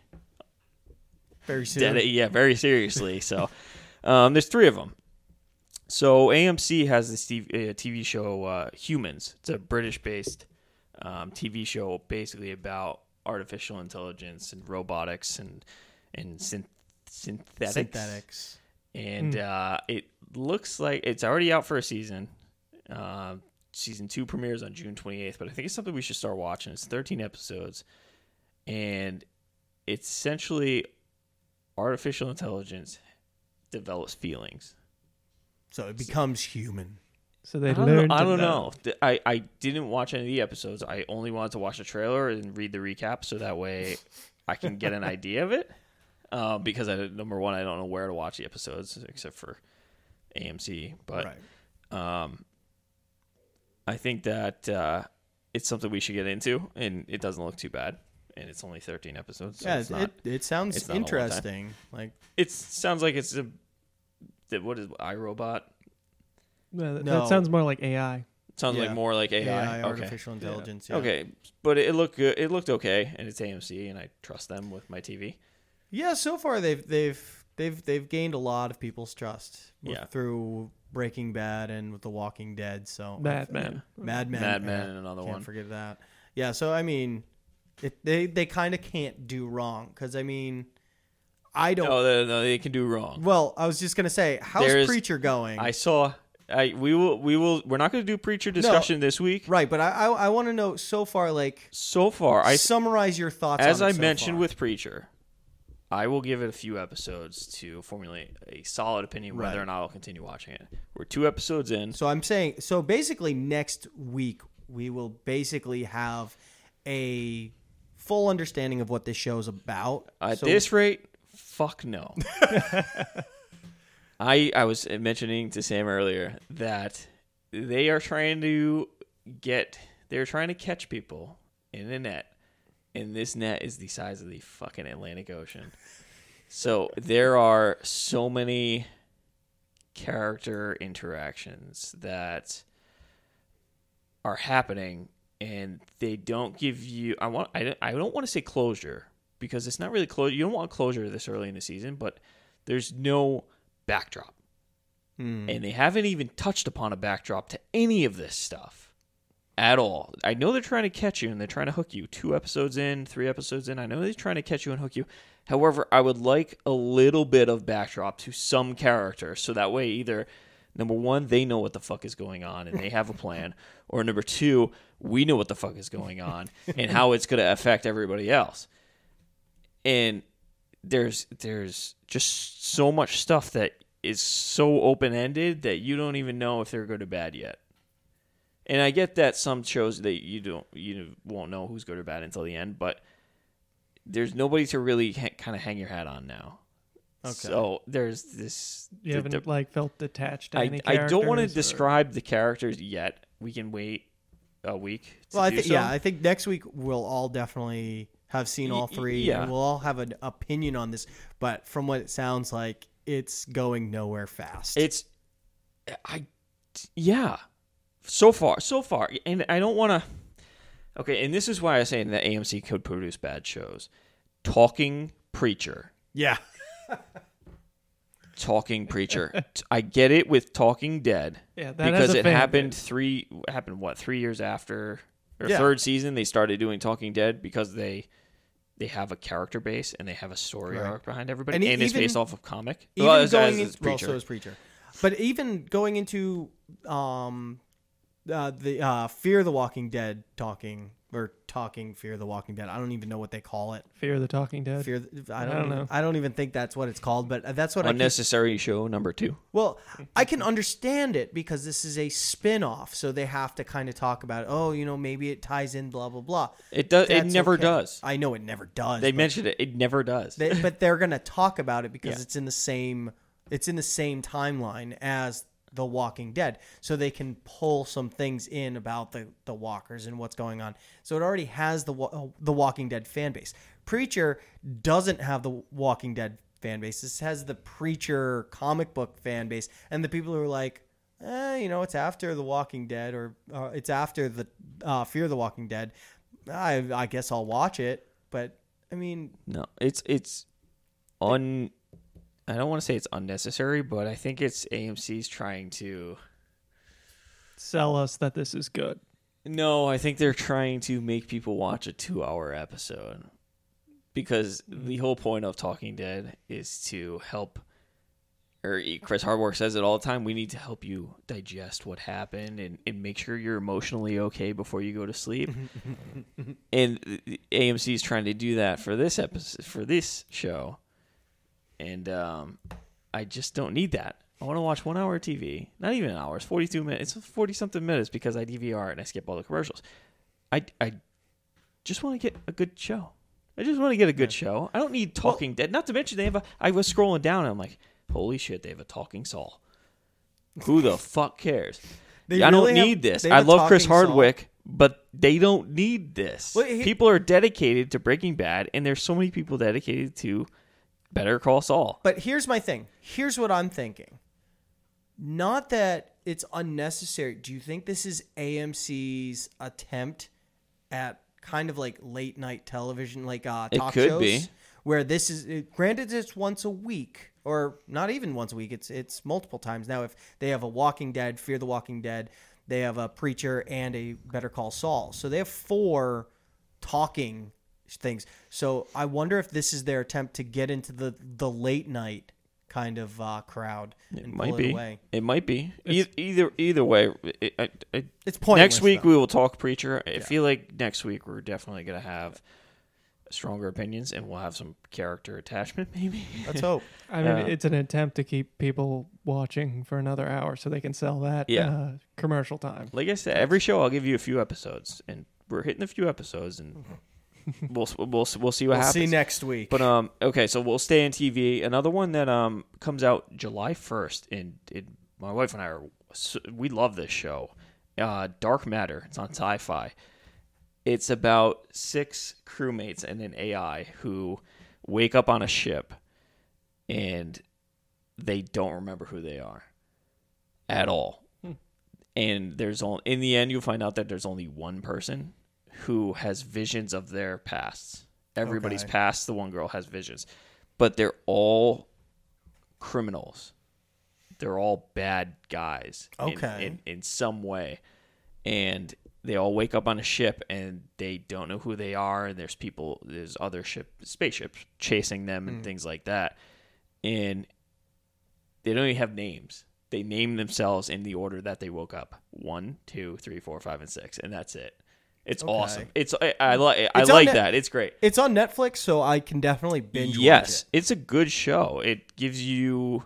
Very soon. dead, yeah, very seriously. So um, there's three of them. So A M C has this T V, uh, T V show, uh, Humans. It's a British-based um, T V show, basically about artificial intelligence and robotics and and synth- synthetics. Synthetics. And uh, it looks like it's already out for a season. Uh, season two premieres on June twenty-eighth, but I think it's something we should start watching. It's thirteen episodes, and it's essentially artificial intelligence develops feelings. So it becomes human. So they I don't, learned. know, I to don't know. Th- I, I didn't watch any of the episodes. I only wanted to watch the trailer and read the recap, so that way I can get an idea of it. Uh, because I, number one, I don't know where to watch the episodes except for A M C. But Right. um, I think that uh, it's something we should get into, and it doesn't look too bad. And it's only thirteen episodes. So Yeah, it's it, not, it, it sounds it's not a long time. interesting. Like it sounds like it's a that- what is iRobot? Yeah, that, No. that sounds more like A I. Sounds Yeah. like more like A I. A I, Okay. artificial intelligence. Yeah. Okay, but it looked good. It looked okay, and it's A M C, and I trust them with my T V. Yeah, so far they've they've they've they've gained a lot of people's trust. with- Yeah. Through Breaking Bad and with The Walking Dead. So Mad Men. Mad Men. Mad Men yeah, and another can't one. forget that. Yeah. So I mean, it, they they kind of can't do wrong because I mean, I don't. No, they, no, they can do wrong. Well, I was just gonna say, how's There's- Preacher going? I saw. I we will we will. We're not going to do preacher discussion this week. right, but I I, I want to know so far, like, So far, I summarize your thoughts. as on I it so mentioned far. with preacher, I will give it a few episodes to formulate a solid opinion whether Right. or not I'll continue watching it. We're two episodes in. So I'm saying, so basically next week we will basically have a full understanding of what this show's about. At So- this rate, fuck no. I I was mentioning to Sam earlier that they are trying to get they're trying to catch people in the net and this net is the size of the fucking Atlantic Ocean. So there are so many character interactions that are happening, and they don't give you. I want. I don't, I don't want to say closure because it's not really closure. You don't want closure this early in the season, but there's no backdrop, Hmm. and they haven't even touched upon a backdrop to any of this stuff at all. I know they're trying to catch you and they're trying to hook you. Two episodes in, three episodes in, I know they're trying to catch you and hook you. However, I would like a little bit of backdrop to some character, so that way either, number one, they know what the fuck is going on and they have a plan, or number two, we know what the fuck is going on and how it's going to affect everybody else. And there's there's just so much stuff that is so open-ended that you don't even know if they're good or bad yet. And I get that some shows that you don't you won't know who's good or bad until the end, but there's nobody to really ha- kind of hang your hat on now. Okay. So there's this. You the- haven't the- like felt detached to I, any I don't want to characters, or- describe the characters yet. We can wait a week. To Well, I do think so. yeah, I think next week we'll all definitely have seen all Y- three, yeah. and we'll all have an opinion on this. But from what it sounds like, it's going nowhere fast. It's, I, yeah, so far, so far, and I don't want to. Okay, and this is why I say that A M C could produce bad shows. Talking Preacher, yeah, Talking Preacher. I get it with Talking Dead, Yeah, that has because a it fan happened base. three happened what three years after or Yeah. third season they started doing Talking Dead because they. They have a character base and they have a story Right. arc behind everybody, And and, e- it's even- based off of comic. even well, as, going as in, is well, Preacher. so is Preacher. But even going into um, uh, the uh, Fear the Walking Dead talking or talking Fear the Walking Dead. I don't even know what they call it. Fear the Talking Dead. Fear. The, I I don't. don't even, know. I don't even think that's what it's called. But that's what I. Can, Unnecessary show number two. well, I can understand it because this is a spin-off, so they have to kind of talk about. Oh, you know, maybe it ties in. Blah blah blah. It does. It That's never okay. does. I know it never does. They but mentioned it. It never does. They, but they're gonna talk about it because Yeah. it's in the same it's in the same timeline as The Walking Dead, so they can pull some things in about the the walkers and what's going on. So it already has the Wa- the Walking Dead fan base. Preacher doesn't have the Walking Dead fan base. This has the Preacher comic book fan base, and the people who are like, eh, you know, it's after The Walking Dead or uh, it's after the uh, Fear the Walking Dead. I I guess I'll watch it, but I mean. no, it's it's un. I don't want to say it's unnecessary, but I think it's A M C's trying to. Sell us that this is good. No, I think they're trying to make people watch a two-hour episode because the whole point of Talking Dead is to help. Or Chris Hardwick says it all the time. We need to help you digest what happened and, and make sure you're emotionally okay before you go to sleep. And A M C is trying to do that for this episode, for this show. And um, I just don't need that. I want to watch one hour of T V. Not even an hour. It's forty-two minutes. It's forty-something minutes because I D V R and I skip all the commercials. I, I just want to get a good show. I just want to get a good show. I don't need Talking Dead. Not to mention they have a... I was scrolling down and I'm like, holy shit, they have a Talking Saul. Who the fuck cares? They I don't really have- need this. they I have a love Chris Talking Saul. Hardwick, but they don't need this. Well, he- People are dedicated to Breaking Bad, and there's so many people dedicated to Better Call Saul. But here's my thing. Here's what I'm thinking. Not that it's unnecessary. Do you think this is A M C's attempt at kind of like late night television, like uh, It talk could shows? be. Where this is, it- granted, it's once a week, or not even once a week. It's it's multiple times now. If they have a Walking Dead, Fear the Walking Dead, they have a Preacher and a Better Call Saul. So they have four talking things. So I wonder if this is their attempt to get into the the late night kind of uh, crowd It and might pull be. it away. It might be. E- either either way. It, I, I, It's pointless. next week though. we will talk Preacher. I feel like next week we're definitely going to have stronger opinions, and we'll have some character attachment, maybe. Let's hope. I mean, Uh, it's an attempt to keep people watching for another hour so they can sell that Yeah. uh, commercial time. Like I said, every show I'll give you a few episodes, and we're hitting a few episodes, and we'll we'll we'll see what We'll happens. see next week. But um, okay, so we'll stay in T V. Another one that um comes out July first, and it, my wife and I are we love this show. Uh, Dark Matter. It's on Sci-Fi. It's about six crewmates and an A I who wake up on a ship and they don't remember who they are at all. Hmm. And there's only, in the end, you'll find out that there's only one person who has visions of their pasts. Everybody's Okay. past, the one girl has visions. But they're all criminals. They're all bad guys in- Okay. in, in some way. And they all wake up on a ship and they don't know who they are. And there's people, there's other ship, spaceships chasing them and Mm. things like that. And they don't even have names. They name themselves in the order that they woke up. One, two, three, four, five, and six. And that's it. It's Okay. awesome. It's I, I, li- I It's on like Net- that. It's great. It's on Netflix, so I can definitely binge Yes, watch it's a good show. It gives you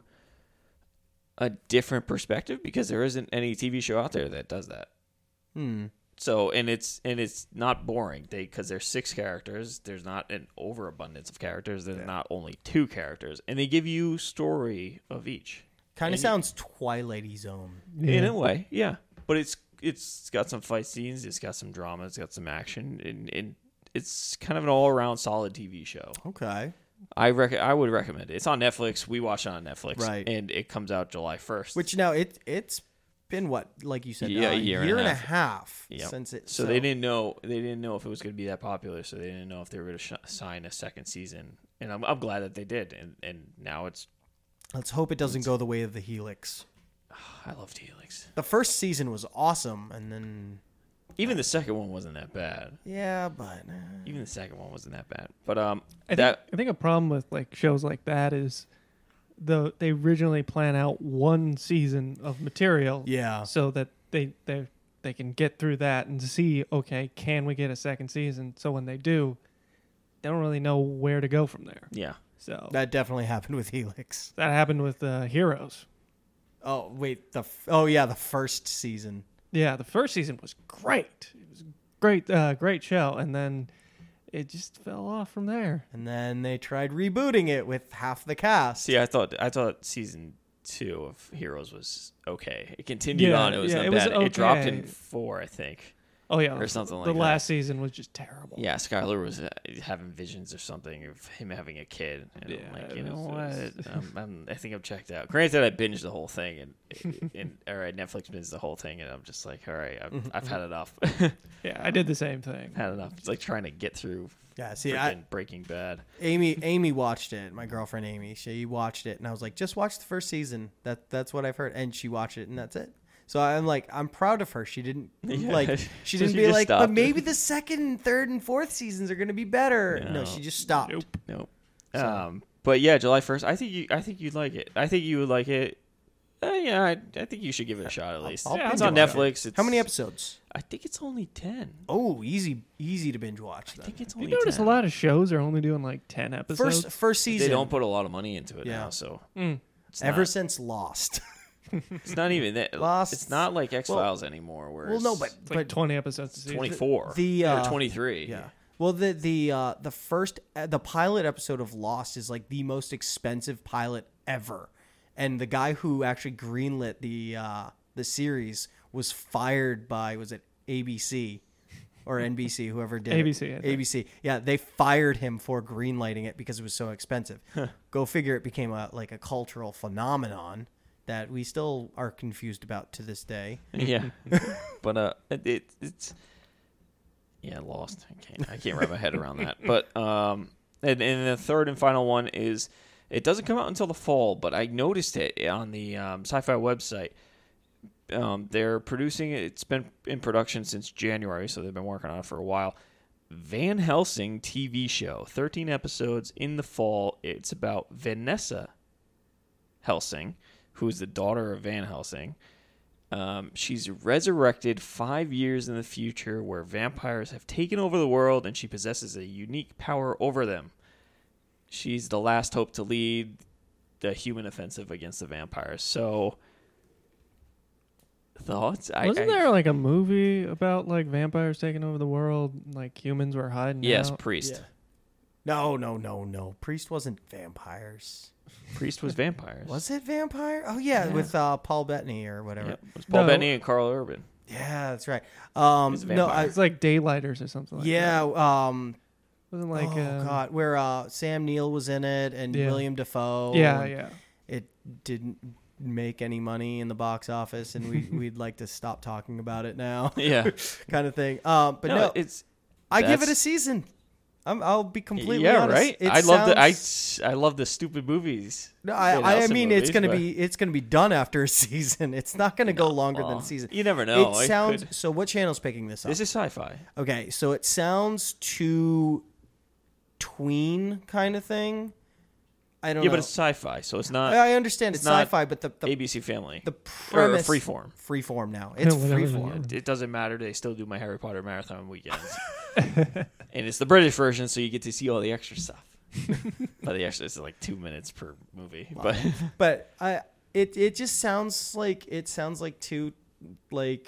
a different perspective because there isn't any T V show out there that does that. it. Hmm. So and it's and it's not boring. They because there's six characters. There's not an overabundance of characters. There's Yeah. not only two characters, and they give you story of each. Kind And of you- sounds Twilight-y Zone. In Yeah. a way, yeah. But it's it's got some fight scenes. It's got some drama. It's got some action, and, and it's kind of an all around solid T V show. Okay. I rec- I would recommend it. It's on Netflix. We watch it on Netflix, Right. And it comes out July first. Which now it it's been what, like you said, Yeah, uh, a year and a and a half. half Yep. since it. so, they didn't know they didn't know if it was going to be that popular. So they didn't know if they were going to sh- sign a second season. And I'm I'm glad that they did. And and now it's Let's hope it doesn't go the way of the Helix. I loved Helix. The first season was awesome, and then Even the second one wasn't that bad. yeah, but uh, Even the second one wasn't that bad. But um, I that think I think a problem with like shows like that is the they originally plan out one season of material, yeah, so that they they they can get through that and see, okay, can we get a second season? So when they do, they don't really know where to go from there. yeah. So that, that definitely happened with Helix. happened with uh, Heroes. Oh wait, the f- oh yeah, the first season. Yeah, the first season was great. It was a great, uh, great show, and then it just fell off from there. And then they tried rebooting it with half the cast. See, I thought I thought season two of Heroes was okay. It continued Yeah, on. It was yeah, not it was bad. It dropped in okay. four, I think. Oh yeah, Or something the like that. last season was just terrible. Yeah, Skylar was uh, having visions or something of him having a kid, and Yeah, I'm like, it you know was- what? it was- I'm, I'm, I think I'm checked out. Granted, I binged the whole thing, and, and all right, Netflix binged the whole thing, and I'm just like, all right, I've, I've had enough. Yeah, I did the same thing. had enough. It's like trying to get through Yeah, see, freaking I, Breaking Bad. Amy Amy watched it. My girlfriend Amy, she watched it, and I was like, just watch the first season. That that's what I've heard, and she watched it, and that's it. So I'm like, I'm proud of her. She didn't Yeah. like, she So didn't she be just like, but stopped. maybe the second, third, and fourth seasons are gonna be better. No, No. she just stopped. Nope. Nope. So- Um, but yeah, July first. I think you. I think you'd like it. I think you would like it. Uh, yeah, I, I think you should give it a shot at least. I'll Yeah, it's I'll on give it a Netflix. It's, How many episodes? I think it's only ten. Oh, easy, easy to binge watch. I Then. think it's You only. notice a ten. lot of shows are only doing like ten episodes. First first season. They don't put a lot of money into it Yeah. now, so Mm. it's ever not, since Lost. it's not even that. Lost- It's not like X Files anymore, where well, no, but It's like but twenty episodes a season. twenty-four, The, or uh, twenty-three. yeah. Well, the the uh, the first uh, the pilot episode of Lost is like the most expensive pilot ever, and the guy who actually greenlit the uh, the series was fired by was it A B C or N B C, whoever did A it. B C, I think. A B C. Yeah, they fired him for greenlighting it because it was so expensive. Go figure. It became a like a cultural phenomenon that we still are confused about to this day. yeah. But uh, it, it it's yeah, Lost. I can't I can't wrap my head around that. But um, and, and the third and final one is it doesn't come out until the fall, but I noticed it on the um, Sci-Fi website. Um, they're producing it. It's been in production since January, so they've been working on it for a while. Van Helsing T V show, thirteen episodes in the fall. It's about Vanessa Helsing, who is the daughter of Van Helsing. Um, she's resurrected five years in the future where vampires have taken over the world and she possesses a unique power over them. She's the last hope to lead the human offensive against the vampires. So, thoughts? Wasn't I, I, there like a movie about like vampires taking over the world? Like humans were hiding Yes, out? Priest. Yeah. No, no, no, no. Priest wasn't vampires. Priest was vampires. Was it vampire? Oh yeah, Yeah. with uh, Paul Bettany or whatever. Yep. It was Paul No. Bettany and Carl Urban. Yeah, that's right. Um, He's a no, vampire. I, It's like Daylighters or something like yeah. that. Um, Wasn't like oh uh, god, where uh, Sam Neill was in it and Yeah. William Dafoe. Yeah, and yeah. It didn't make any money in the box office, and we we'd like to stop talking about it now. Yeah. kind of thing. Um, but no, no, it's I give it that's- a season. I'm, I'll be completely yeah, honest. right. It I love the I sounds- I love the stupid movies. No, I, Jane I, I Austen mean it's movies, gonna but- be it's gonna be done after a season. It's not gonna go longer than well, a season. you never know. It It sounds could- so. What channel's picking this up? This is sci-fi. Okay, so it sounds too tween kind of thing. I don't Yeah, know. but it's sci-fi, so it's not I understand it's, it's not sci-fi, but the the, A B C Family. the or premise Freeform. freeform now. It's Whatever, freeform. It doesn't matter. They still do my Harry Potter marathon weekends, and it's the British version, so you get to see all the extra stuff. But the extra is like two minutes per movie. But But I it it just sounds like it sounds like too like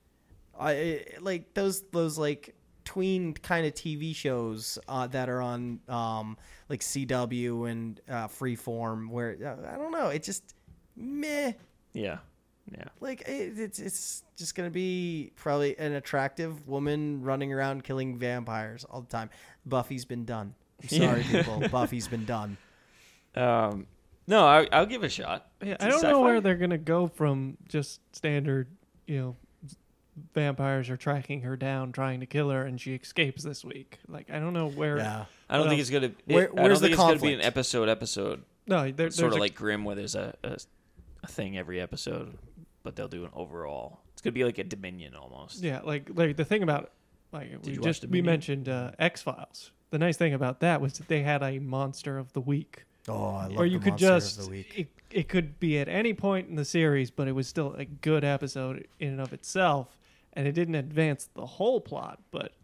I it- like those those like tween kind of T V shows uh, that are on um like C W and uh, Freeform where uh, I don't know, it just meh. yeah, yeah. Like it, it's it's just gonna be probably an attractive woman running around killing vampires all the time. Buffy's been done. I'm sorry, people. Buffy's been done. Um, no, I, I'll give it a shot. Yeah, It's I a don't know sci-fi. where they're gonna go from just standard, you know, vampires are tracking her down, trying to kill her, and she escapes this week. Like I don't know where. Yeah. I don't What think else? it's gonna. It, Where- I don't where's the think it's gonna be an conflict? episode episode. No, there, there's Sort of a- like Grimm, where there's a, a a thing every episode, but they'll do an overall. It's gonna be like a Dominion almost. Yeah, like like the thing about like we you watch just we Dominion? mentioned uh, X Files. The nice thing about that was that they had a monster of the week, Oh, I love or you the could monster just of the week. it, it could be at any point in the series, but it was still a good episode in and of itself, and it didn't advance the whole plot. But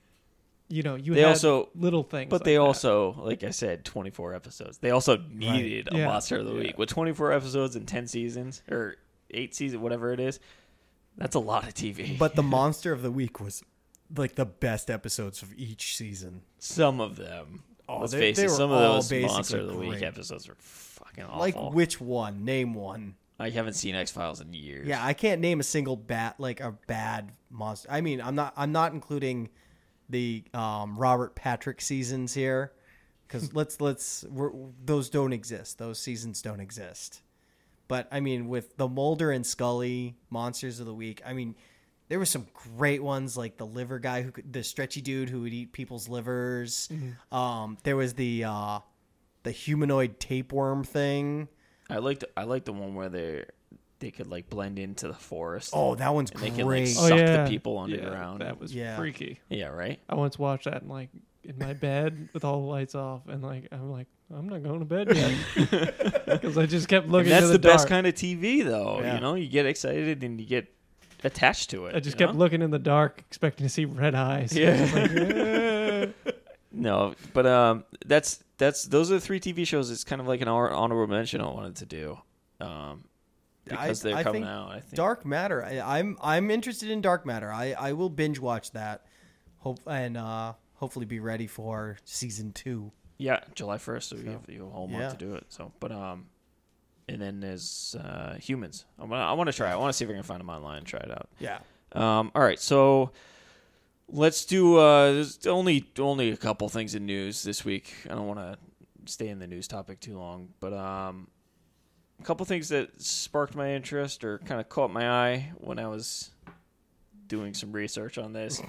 you know, you They had also- little things, But like they that. also, like I said, twenty-four episodes. They also needed a Yeah. monster of the week with twenty-four episodes and ten seasons or eight seasons, whatever it is. That's a lot of T V. But the monster of the week was like the best episodes of each season. some of them, Oh, let's they- face they it, were some of all those basically monster of the week great. episodes were fucking awful. Like which one? Name one. I haven't seen X Files in years. Yeah, I can't name a single bad like a bad monster. I mean, I'm not I'm not including the um, Robert Patrick seasons here because let's let's we're, those don't exist. Those seasons don't exist. But I mean, with the Mulder and Scully monsters of the week, I mean, there were some great ones like the liver guy who could, the stretchy dude who would eat people's livers. Um, there was the uh, the humanoid tapeworm thing. I liked I liked the one where they they could like blend into the forest. Oh, that one's and they great. can like Oh suck yeah, the people Yeah, underground. that was Yeah. freaky. yeah, right. I once watched that in like in my bed with all the lights off, and like I'm like I'm not going to bed yet because I just kept And looking. that's to the, the, best dark. kind of T V, though. Yeah. You know, you get excited and you get attached to it. I just you kept know? looking in the dark, expecting to see red eyes. Yeah. I was like, "Eh." No, but um, that's that's those are the three T V shows. It's kind of like an hon- honorable mention I wanted to do, um, because I- they're I coming think out. I think. Dark Matter. I, I'm I'm interested in Dark Matter. I, I will binge watch that, hope and uh, hopefully be ready for season two. Yeah, July first. So, you have you have a whole month yeah. to do it. So, but um, and then there's uh, Humans. I want I want to try. it. I want to see if I can find them online and try it out. Yeah. Um, all right, so let's do. Uh, there's only only a couple things in news this week. I don't want to stay in the news topic too long, but um, a couple things that sparked my interest or kind of caught my eye when I was doing some research on this.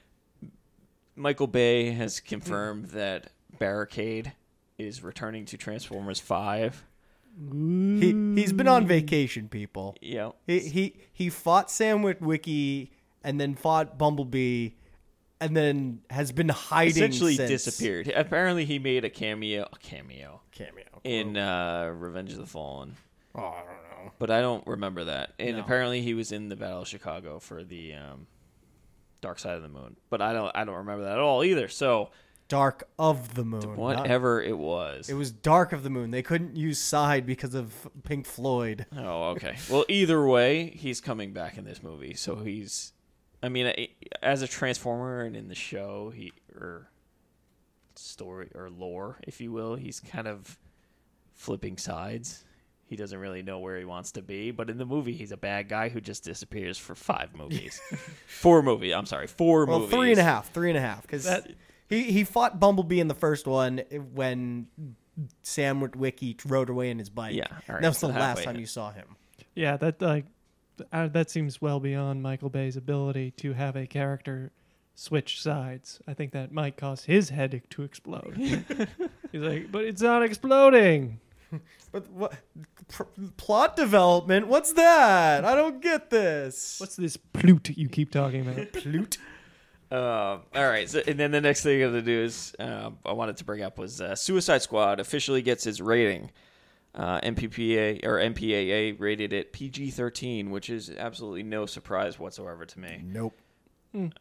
Michael Bay has confirmed that Barricade is returning to Transformers five. He he's been on vacation, people. Yeah, He he he fought Sam Witwicky and then fought Bumblebee, and then has been hiding. essentially since. disappeared. Apparently, he made a cameo. A cameo. Cameo in uh, Revenge of the Fallen, Oh, I don't know. but I don't remember that. And No. apparently, he was in the Battle of Chicago for the um, Dark Side of the Moon, but I don't. I don't remember that at all either. So Dark of the Moon. not- whatever it was. It was Dark of the Moon. They couldn't use Side because of Pink Floyd. Oh, okay. Well, either way, he's coming back in this movie. So he's, I mean, I- as a Transformer and in the show, he or story or lore, if you will, he's kind of flipping sides. he doesn't really know where he wants to be. But in the movie, he's a bad guy who just disappears for five movies. four movies. I'm sorry, four Well, movies. three and a half. Three and a half. Because That- he, he fought Bumblebee in the first one when Sam Witwicky rode away in his bike. Yeah, all right, That was so the last halfway. time you saw him. Yeah, that like uh, that seems well beyond Michael Bay's ability to have a character switch sides. I think that might cause his head to explode. He's like, but it's not exploding. But what pr- plot development? What's that? I don't get this. What's this plute you keep talking about? Plute? Uh, all right, so, and then the next thing of the news uh, I wanted to bring up was uh, Suicide Squad officially gets its rating. Uh, M P P A or M P A A rated it P G thirteen, which is absolutely no surprise whatsoever to me. Nope. Um,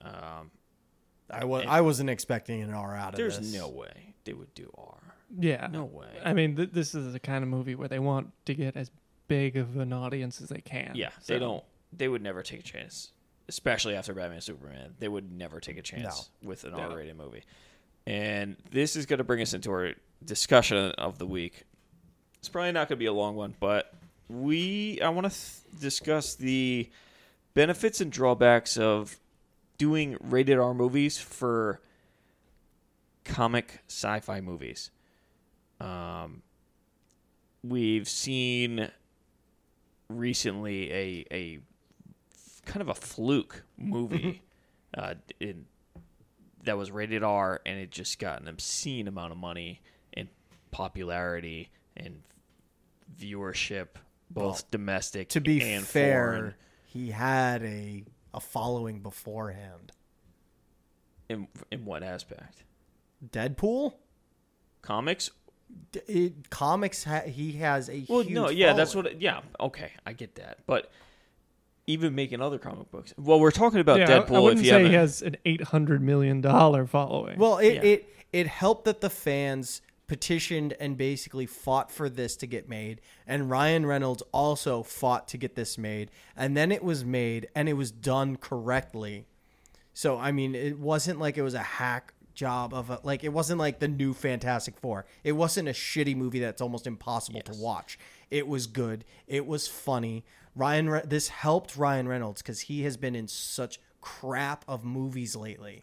I was I wasn't expecting an R out of there's this. no way they would do R. Yeah. No way. I mean, th- this is the kind of movie where they want to get as big of an audience as they can. Yeah, So- they don't. They would never take a chance, especially after Batman and Superman. They would never take a chance with an No. R-rated movie. And this is going to bring us into our discussion of the week. It's probably not going to be a long one, but we I want to th- discuss the benefits and drawbacks of doing rated R movies for comic sci-fi movies. Um, we've seen recently a a kind of a fluke movie uh, in, that was rated R, and it just got an obscene amount of money and popularity and viewership, both Well, domestic To be and fair, foreign. he had a a following beforehand. In in what aspect? Deadpool? Comics? D- It, comics, ha- he has a Well, huge no, yeah, that's following. what. It, yeah, okay, I get that, but even making other comic books. Well, we're talking about Yeah, I- Deadpool. I wouldn't if you say he haven't- has an eight hundred million dollars following. Well, it, Yeah. it it helped that the fans petitioned and basically fought for this to get made, and Ryan Reynolds also fought to get this made, and then it was made and it was done correctly. So I mean, it wasn't like it was a hack job of a, like it wasn't like the new Fantastic Four. It wasn't a shitty movie that's almost impossible Yes. to watch. It was good. It was funny. Ryan, Re- this helped Ryan Reynolds because he has been in such crap of movies lately.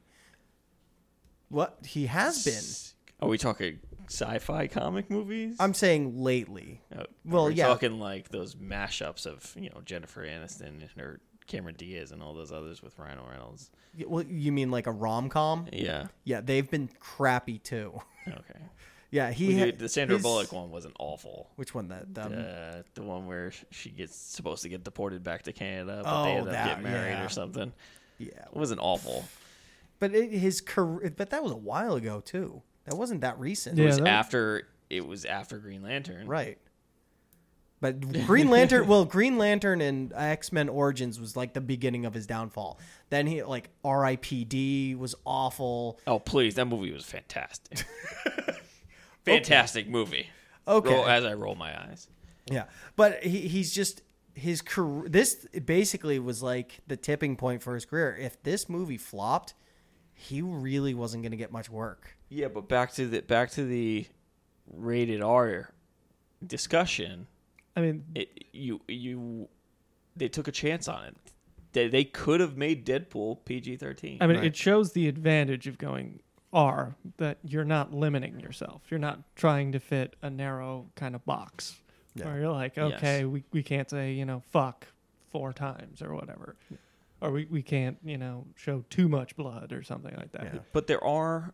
What he has been. Are we talking sci-fi comic movies? I'm saying lately. Uh, well, we're yeah. talking like those mashups of you know Jennifer Aniston or Cameron Diaz and all those others with Ryan Reynolds. Y- Well, you mean like a rom com? Yeah. Yeah, they've been crappy too. Okay. Yeah, he. We ha- did- the Sandra his- Bullock one wasn't awful. Which one? That um, Uh, the one where sh- she gets supposed to get deported back to Canada, but Oh, they end up that, getting married yeah. or something. yeah. It wasn't awful. But it, his career. But that was a while ago too. That wasn't that recent. It Yeah, was that- after it was after Green Lantern. Right. But Green Lantern, well, Green Lantern and X-Men Origins was like the beginning of his downfall. Then he like R I P D was awful. Oh please, that movie was fantastic. Fantastic movie. Okay. Roll, as I roll my eyes. Yeah, but he, he's just his career. This basically was like the tipping point for his career. If this movie flopped, he really wasn't going to get much work. Yeah, but back to the back to the rated R discussion. I mean, It, you you they took a chance on it. They they could have made Deadpool P G thirteen. I mean, Right. it shows the advantage of going R, that you're not limiting yourself. You're not trying to fit a narrow kind of box Yeah. where you're like, Yes. okay, we, we can't say, you know, fuck four times or whatever. Or we, we can't, you know, show too much blood or something like that. Yeah. But there are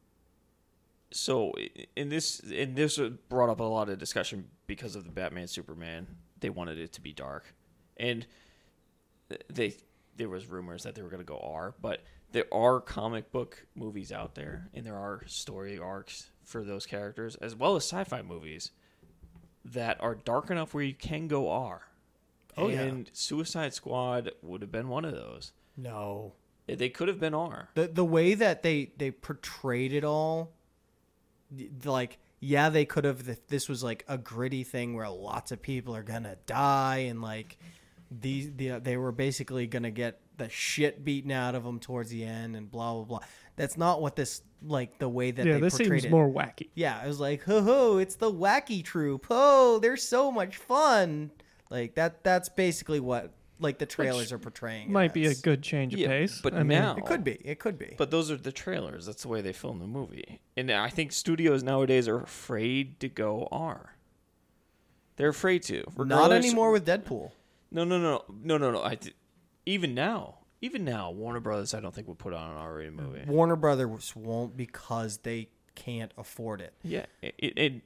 so in this in this brought up a lot of discussion because of the Batman Superman. They wanted it to be dark, and they there was rumors that they were going to go R. But there are comic book movies out there, and there are story arcs for those characters, as well as sci-fi movies that are dark enough where you can go R. Oh, yeah. and Suicide Squad would have been one of those. No, They could have been R. the the way that they they portrayed it all, th- like yeah, they could have. This was like a gritty thing where lots of people are gonna die, and like, these the, they were basically gonna get the shit beaten out of them towards the end and blah blah blah. That's not what this like the way that yeah, they this portrayed seems it. more wacky. Yeah, it was like, ho ho, it's the wacky troop. Oh, they're so much fun. Like that. That's basically what like the trailers Which are portraying. it Might be a as. good change of Yeah, pace. but I mean, now- It could be. It could be. But those are the trailers. That's the way they film the movie. And I think studios nowadays are afraid to go R. They're afraid to. Not Regardless- anymore with Deadpool. No, no, no, no, no, no. I th- even now, even now, Warner Brothers, I don't think would put on an R-rated movie. Warner Brothers won't because they can't afford it. Yeah, it, it, it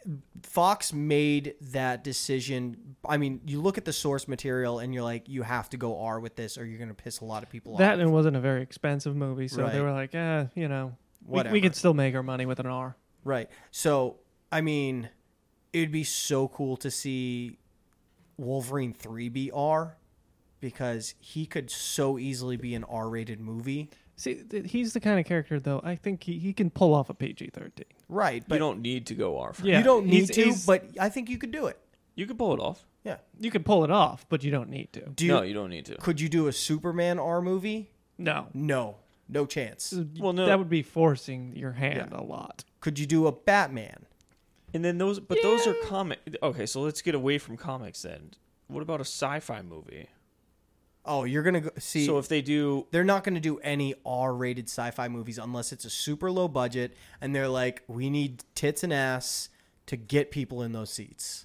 Fox made that decision. I mean, you look at the source material and you're like, you have to go R with this or you're going to piss a lot of people that off. and it wasn't a very expensive movie, so Right. they were like, eh, you know, we, Whatever. we could still make our money with an R. Right. So, I mean, it would be so cool to see Wolverine three be R because he could so easily be an R-rated movie. See, th- he's the kind of character, though, I think he, he can pull off a P G thirteen. Right. But you don't need to go R for Yeah. you don't need he's- to, he's- but I think you could do it. You can pull it off. Yeah. You can pull it off, but you don't need to. Do you, no, you don't need to. Could you do a Superman R movie? No. No. No chance. Well, no. That would be forcing your hand Yeah. a lot. Could you do a Batman? And then those, but those are comic. Okay, so let's get away from comics then. What about a sci-fi movie? Oh, you're going to go see. So if they do, they're not going to do any R-rated sci-fi movies unless it's a super low budget and they're like, we need tits and ass to get people in those seats.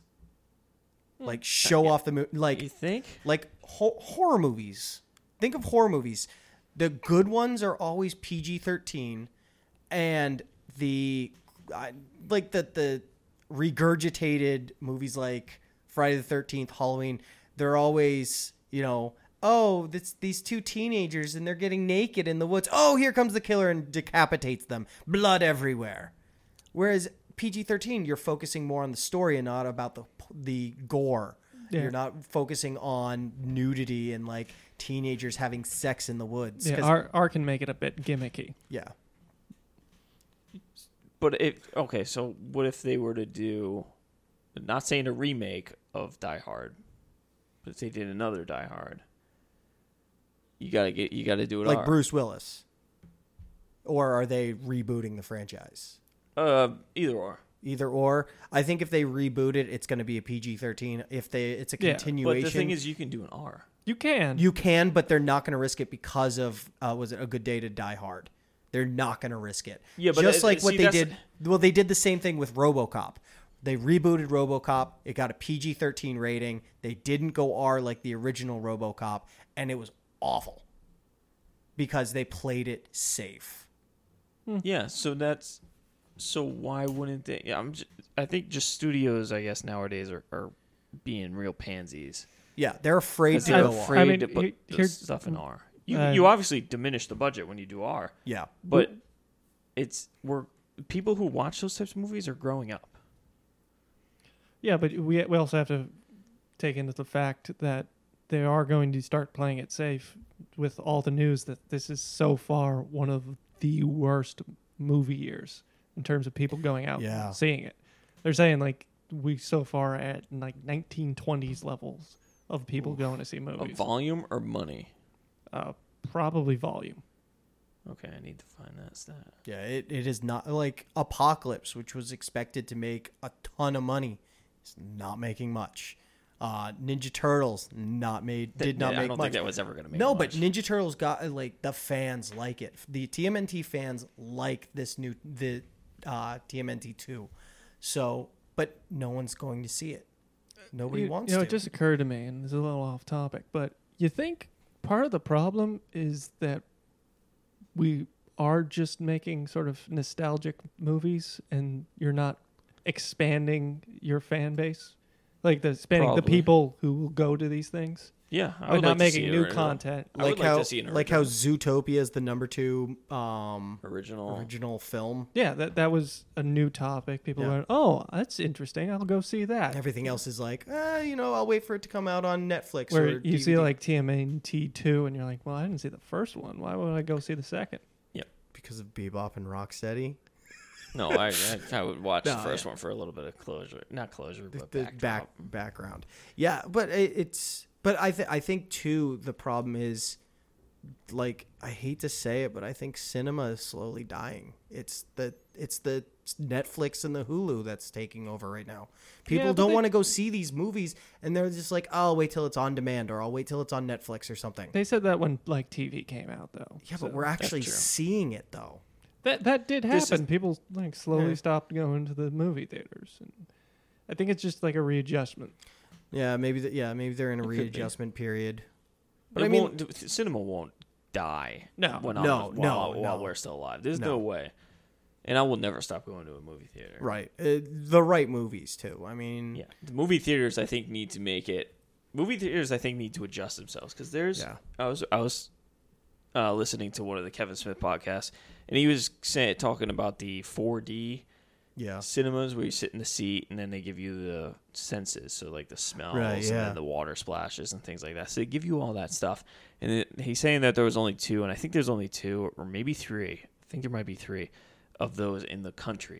Like show off the movie, like you think? like ho- horror movies. Think of horror movies. The good ones are always P G thirteen, and the uh, like the the regurgitated movies like Friday the thirteenth, Halloween. They're always, you know, oh, this, these two teenagers and they're getting naked in the woods. Oh, here comes the killer and decapitates them. Blood everywhere. Whereas P G thirteen, you're focusing more on the story and not about the the gore. Yeah. You're not focusing on nudity and like teenagers having sex in the woods. Yeah, 'Cause- R, R can make it a bit gimmicky. yeah. But if okay, so what if they were to do, not saying a remake of Die Hard, but if they did another Die Hard, you gotta get you gotta do it Like R. Bruce Willis. Or are they rebooting the franchise? Uh, either or. Either or. I think if they reboot it, it's going to be a P G thirteen. If they, it's a Yeah, but the continuation. But the thing is, you can do an R. You can. you can, but they're not going to risk it because of uh, was it A Good Day to Die Hard? They're not going to risk it. Yeah, but just it- like what see, they that's- did. Well, they did the same thing with RoboCop. They rebooted RoboCop. It got a P G thirteen rating. They didn't go R like the original RoboCop, and it was awful because they played it safe. Yeah, so that's so why wouldn't they? Yeah, I'm. Just, I think just studios, I guess nowadays are, are being real pansies. Yeah, they're afraid 'Cause to they're go R. afraid I mean, to put here- the here- stuff in R. You uh, you obviously diminish the budget when you do R, Yeah. but it's we're people who watch those types of movies are growing up. Yeah, but we we also have to take into the fact that they are going to start playing it safe with all the news that this is so far one of the worst movie years in terms of people going out Yeah. and seeing it. They're saying like we so far at like nineteen twenties levels of people going to see A movies. volume or money? Uh, probably volume. Okay, I need to find that stat. Yeah, it, it is not like Apocalypse, which was expected to make a ton of money. It's not making much. Uh, Ninja Turtles not made did not I make don't much. think that was ever going to make no, much. but Ninja Turtles got uh, like the fans like it. The T M N T fans like this new the uh, T M N T two. So, but no one's going to see it. Nobody you, wants you know, to. it just occurred to me, and this is a little off topic, but you think part of the problem is that we are just making sort of nostalgic movies, and you're not expanding your fan base, like the expanding the Probably. people who will go to these things, yeah, I but would not like to see making an new original. content. I would like like how to see an like how original. Zootopia is the number two um, original. original film. Yeah, that that was a new topic. People Yeah. went, "Oh, that's interesting. I'll go see that." Everything else is like, uh, you know, I'll wait for it to come out on Netflix. Where or you D V D. see like T M N T two, and you're like, "Well, I didn't see the first one. Why would I go see the second?" because of Bebop and Rocksteady. No, I, I I would watch No, the first yeah. one for a little bit of closure, not closure, but the backdrop. back background. Yeah, but it, it's But I th- I think too the problem is, like, I hate to say it, but I think cinema is slowly dying. It's the it's the Netflix and the Hulu that's taking over right now. People Yeah, but don't they- want to go see these movies, and they're just like, oh, I'll wait till it's on demand, or I'll wait till it's on Netflix or something. They said that when like T V came out, though. Yeah, So but we're actually true. seeing it though. that that did This happen. is- People like slowly Yeah. stopped going to the movie theaters, and I think it's just like a readjustment. Yeah, maybe. The, yeah, maybe they're in a It could be. readjustment period. But It I mean, won't, cinema won't die. No. when No, I'm, no, while, no. while we're still alive. There's no. No. way. And I will never stop going to a movie theater. right, uh, the right movies too. I mean, Yeah, the movie theaters I think need to make it. Movie theaters I think need to adjust themselves because there's. Yeah. I was I was uh, listening to one of the Kevin Smith podcasts, and he was saying talking about the four D yeah, cinemas where you sit in the seat and then they give you the senses, so like the smells Right, and yeah. then the water splashes and things like that. So they give you all that stuff. And it, he's saying that there was only two, and I think there's only two or maybe three. I think there might be three of those in the country.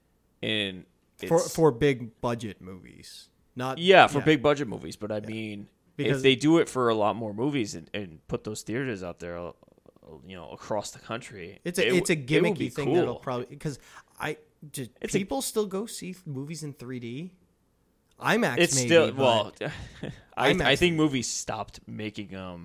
And for it's- for big budget movies, not yeah, for big budget movies. But I mean, Because- if they do it for a lot more movies and, and put those theaters out there, uh, you know, across the country, It's a it it's a w- it would be gimmicky thing cool. that'll probably because I just It's a- people still go see movies in three D. IMAX, It's maybe, still but- well. I IMAX I think movies stopped making them.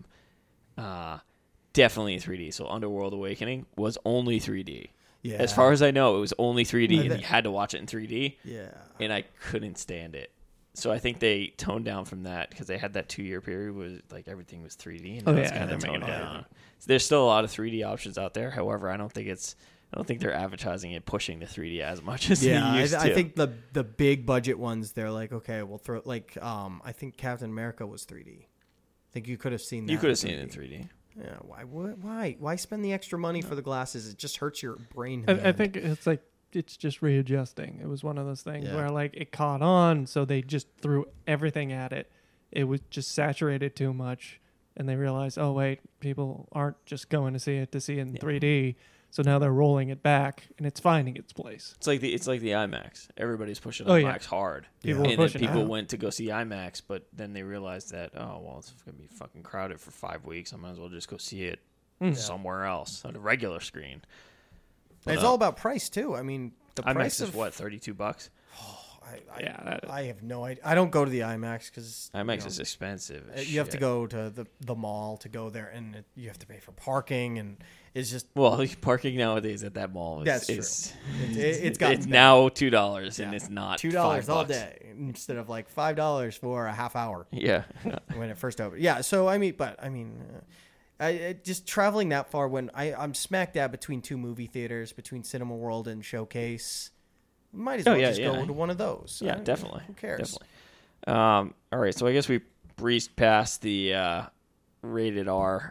Uh, definitely in three D. So Underworld Awakening was only three D. Yeah. As far as I know, it was only three D, I and thi- you had to watch it in three D. yeah, And I couldn't stand it. So I think they toned down from that because they had that two-year period where like everything was three D, and Oh, now it's yeah, kind they're of making toned it down. down. So there's still a lot of three D options out there. However, I don't think it's. I don't think they're advertising it, pushing the three D as much as yeah. they I, used I to. think the the big budget ones, they're like, okay, we'll throw like um, I think Captain America was three D. I think you could have seen that. you could have seen it in three D. Yeah, why would why why spend the extra money for the glasses? It just hurts your brain. in I, the I end. think it's like it's just readjusting. It was one of those things Yeah. where like it caught on, so they just threw everything at it. It was just saturated too much, and they realized, oh wait, people aren't just going to see it to see it in Yeah. three D. So now they're rolling it back, and it's finding its place. It's like the it's like the IMAX. Everybody's pushing Oh, yeah. IMAX hard. People Yeah. were And then pushing people it. went to go see IMAX, but then they realized that oh well, it's gonna be fucking crowded for five weeks. I might as well just go see it Mm. somewhere else on a regular screen. But, it's uh, all about price too. I mean, the IMAX price is of what thirty-two bucks. I, I, Yeah, that- I have no idea. I don't go to the IMAX because IMAX is expensive. Uh, as You have to shit. go to the, the mall to go there, and it, you have to pay for parking, and it's just Well, parking nowadays at that mall is That's true. is, it, it, it's gotten it's bad. now two dollars and Yeah. it's not two dollars five all bucks. day instead of like five dollars for a half hour Yeah, when it first opened. Yeah, so I mean, but I mean, uh, I, I just traveling that far when I I'm smack dab between two movie theaters, between Cinema World and Showcase. Might as Oh, well yeah, just yeah. go to one of those. yeah, I- definitely. Who cares? Definitely. Um, all right, so I guess we breezed past the uh, rated R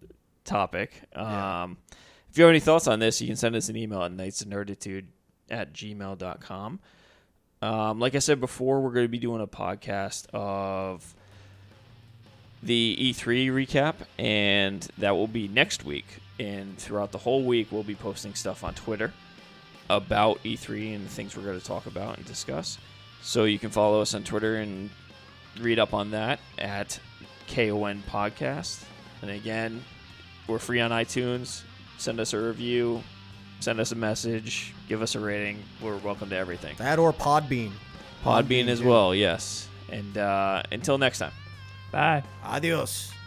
topic. Um, Yeah. If you have any thoughts on this, you can send us an email at nightsofnerditude at gmail dot com. Um, like I said before, we're going to be doing a podcast of the E three recap, and that will be next week. And throughout the whole week, we'll be posting stuff on Twitter about E three and the things we're going to talk about and discuss. So you can follow us on Twitter and read up on that at K O N Podcast. And again, we're free on iTunes. Send us a review. Send us a message. Give us a rating. We're welcome to everything. That or Podbean. Podbean as too. well, yes. And uh, until next time. Bye. Adios.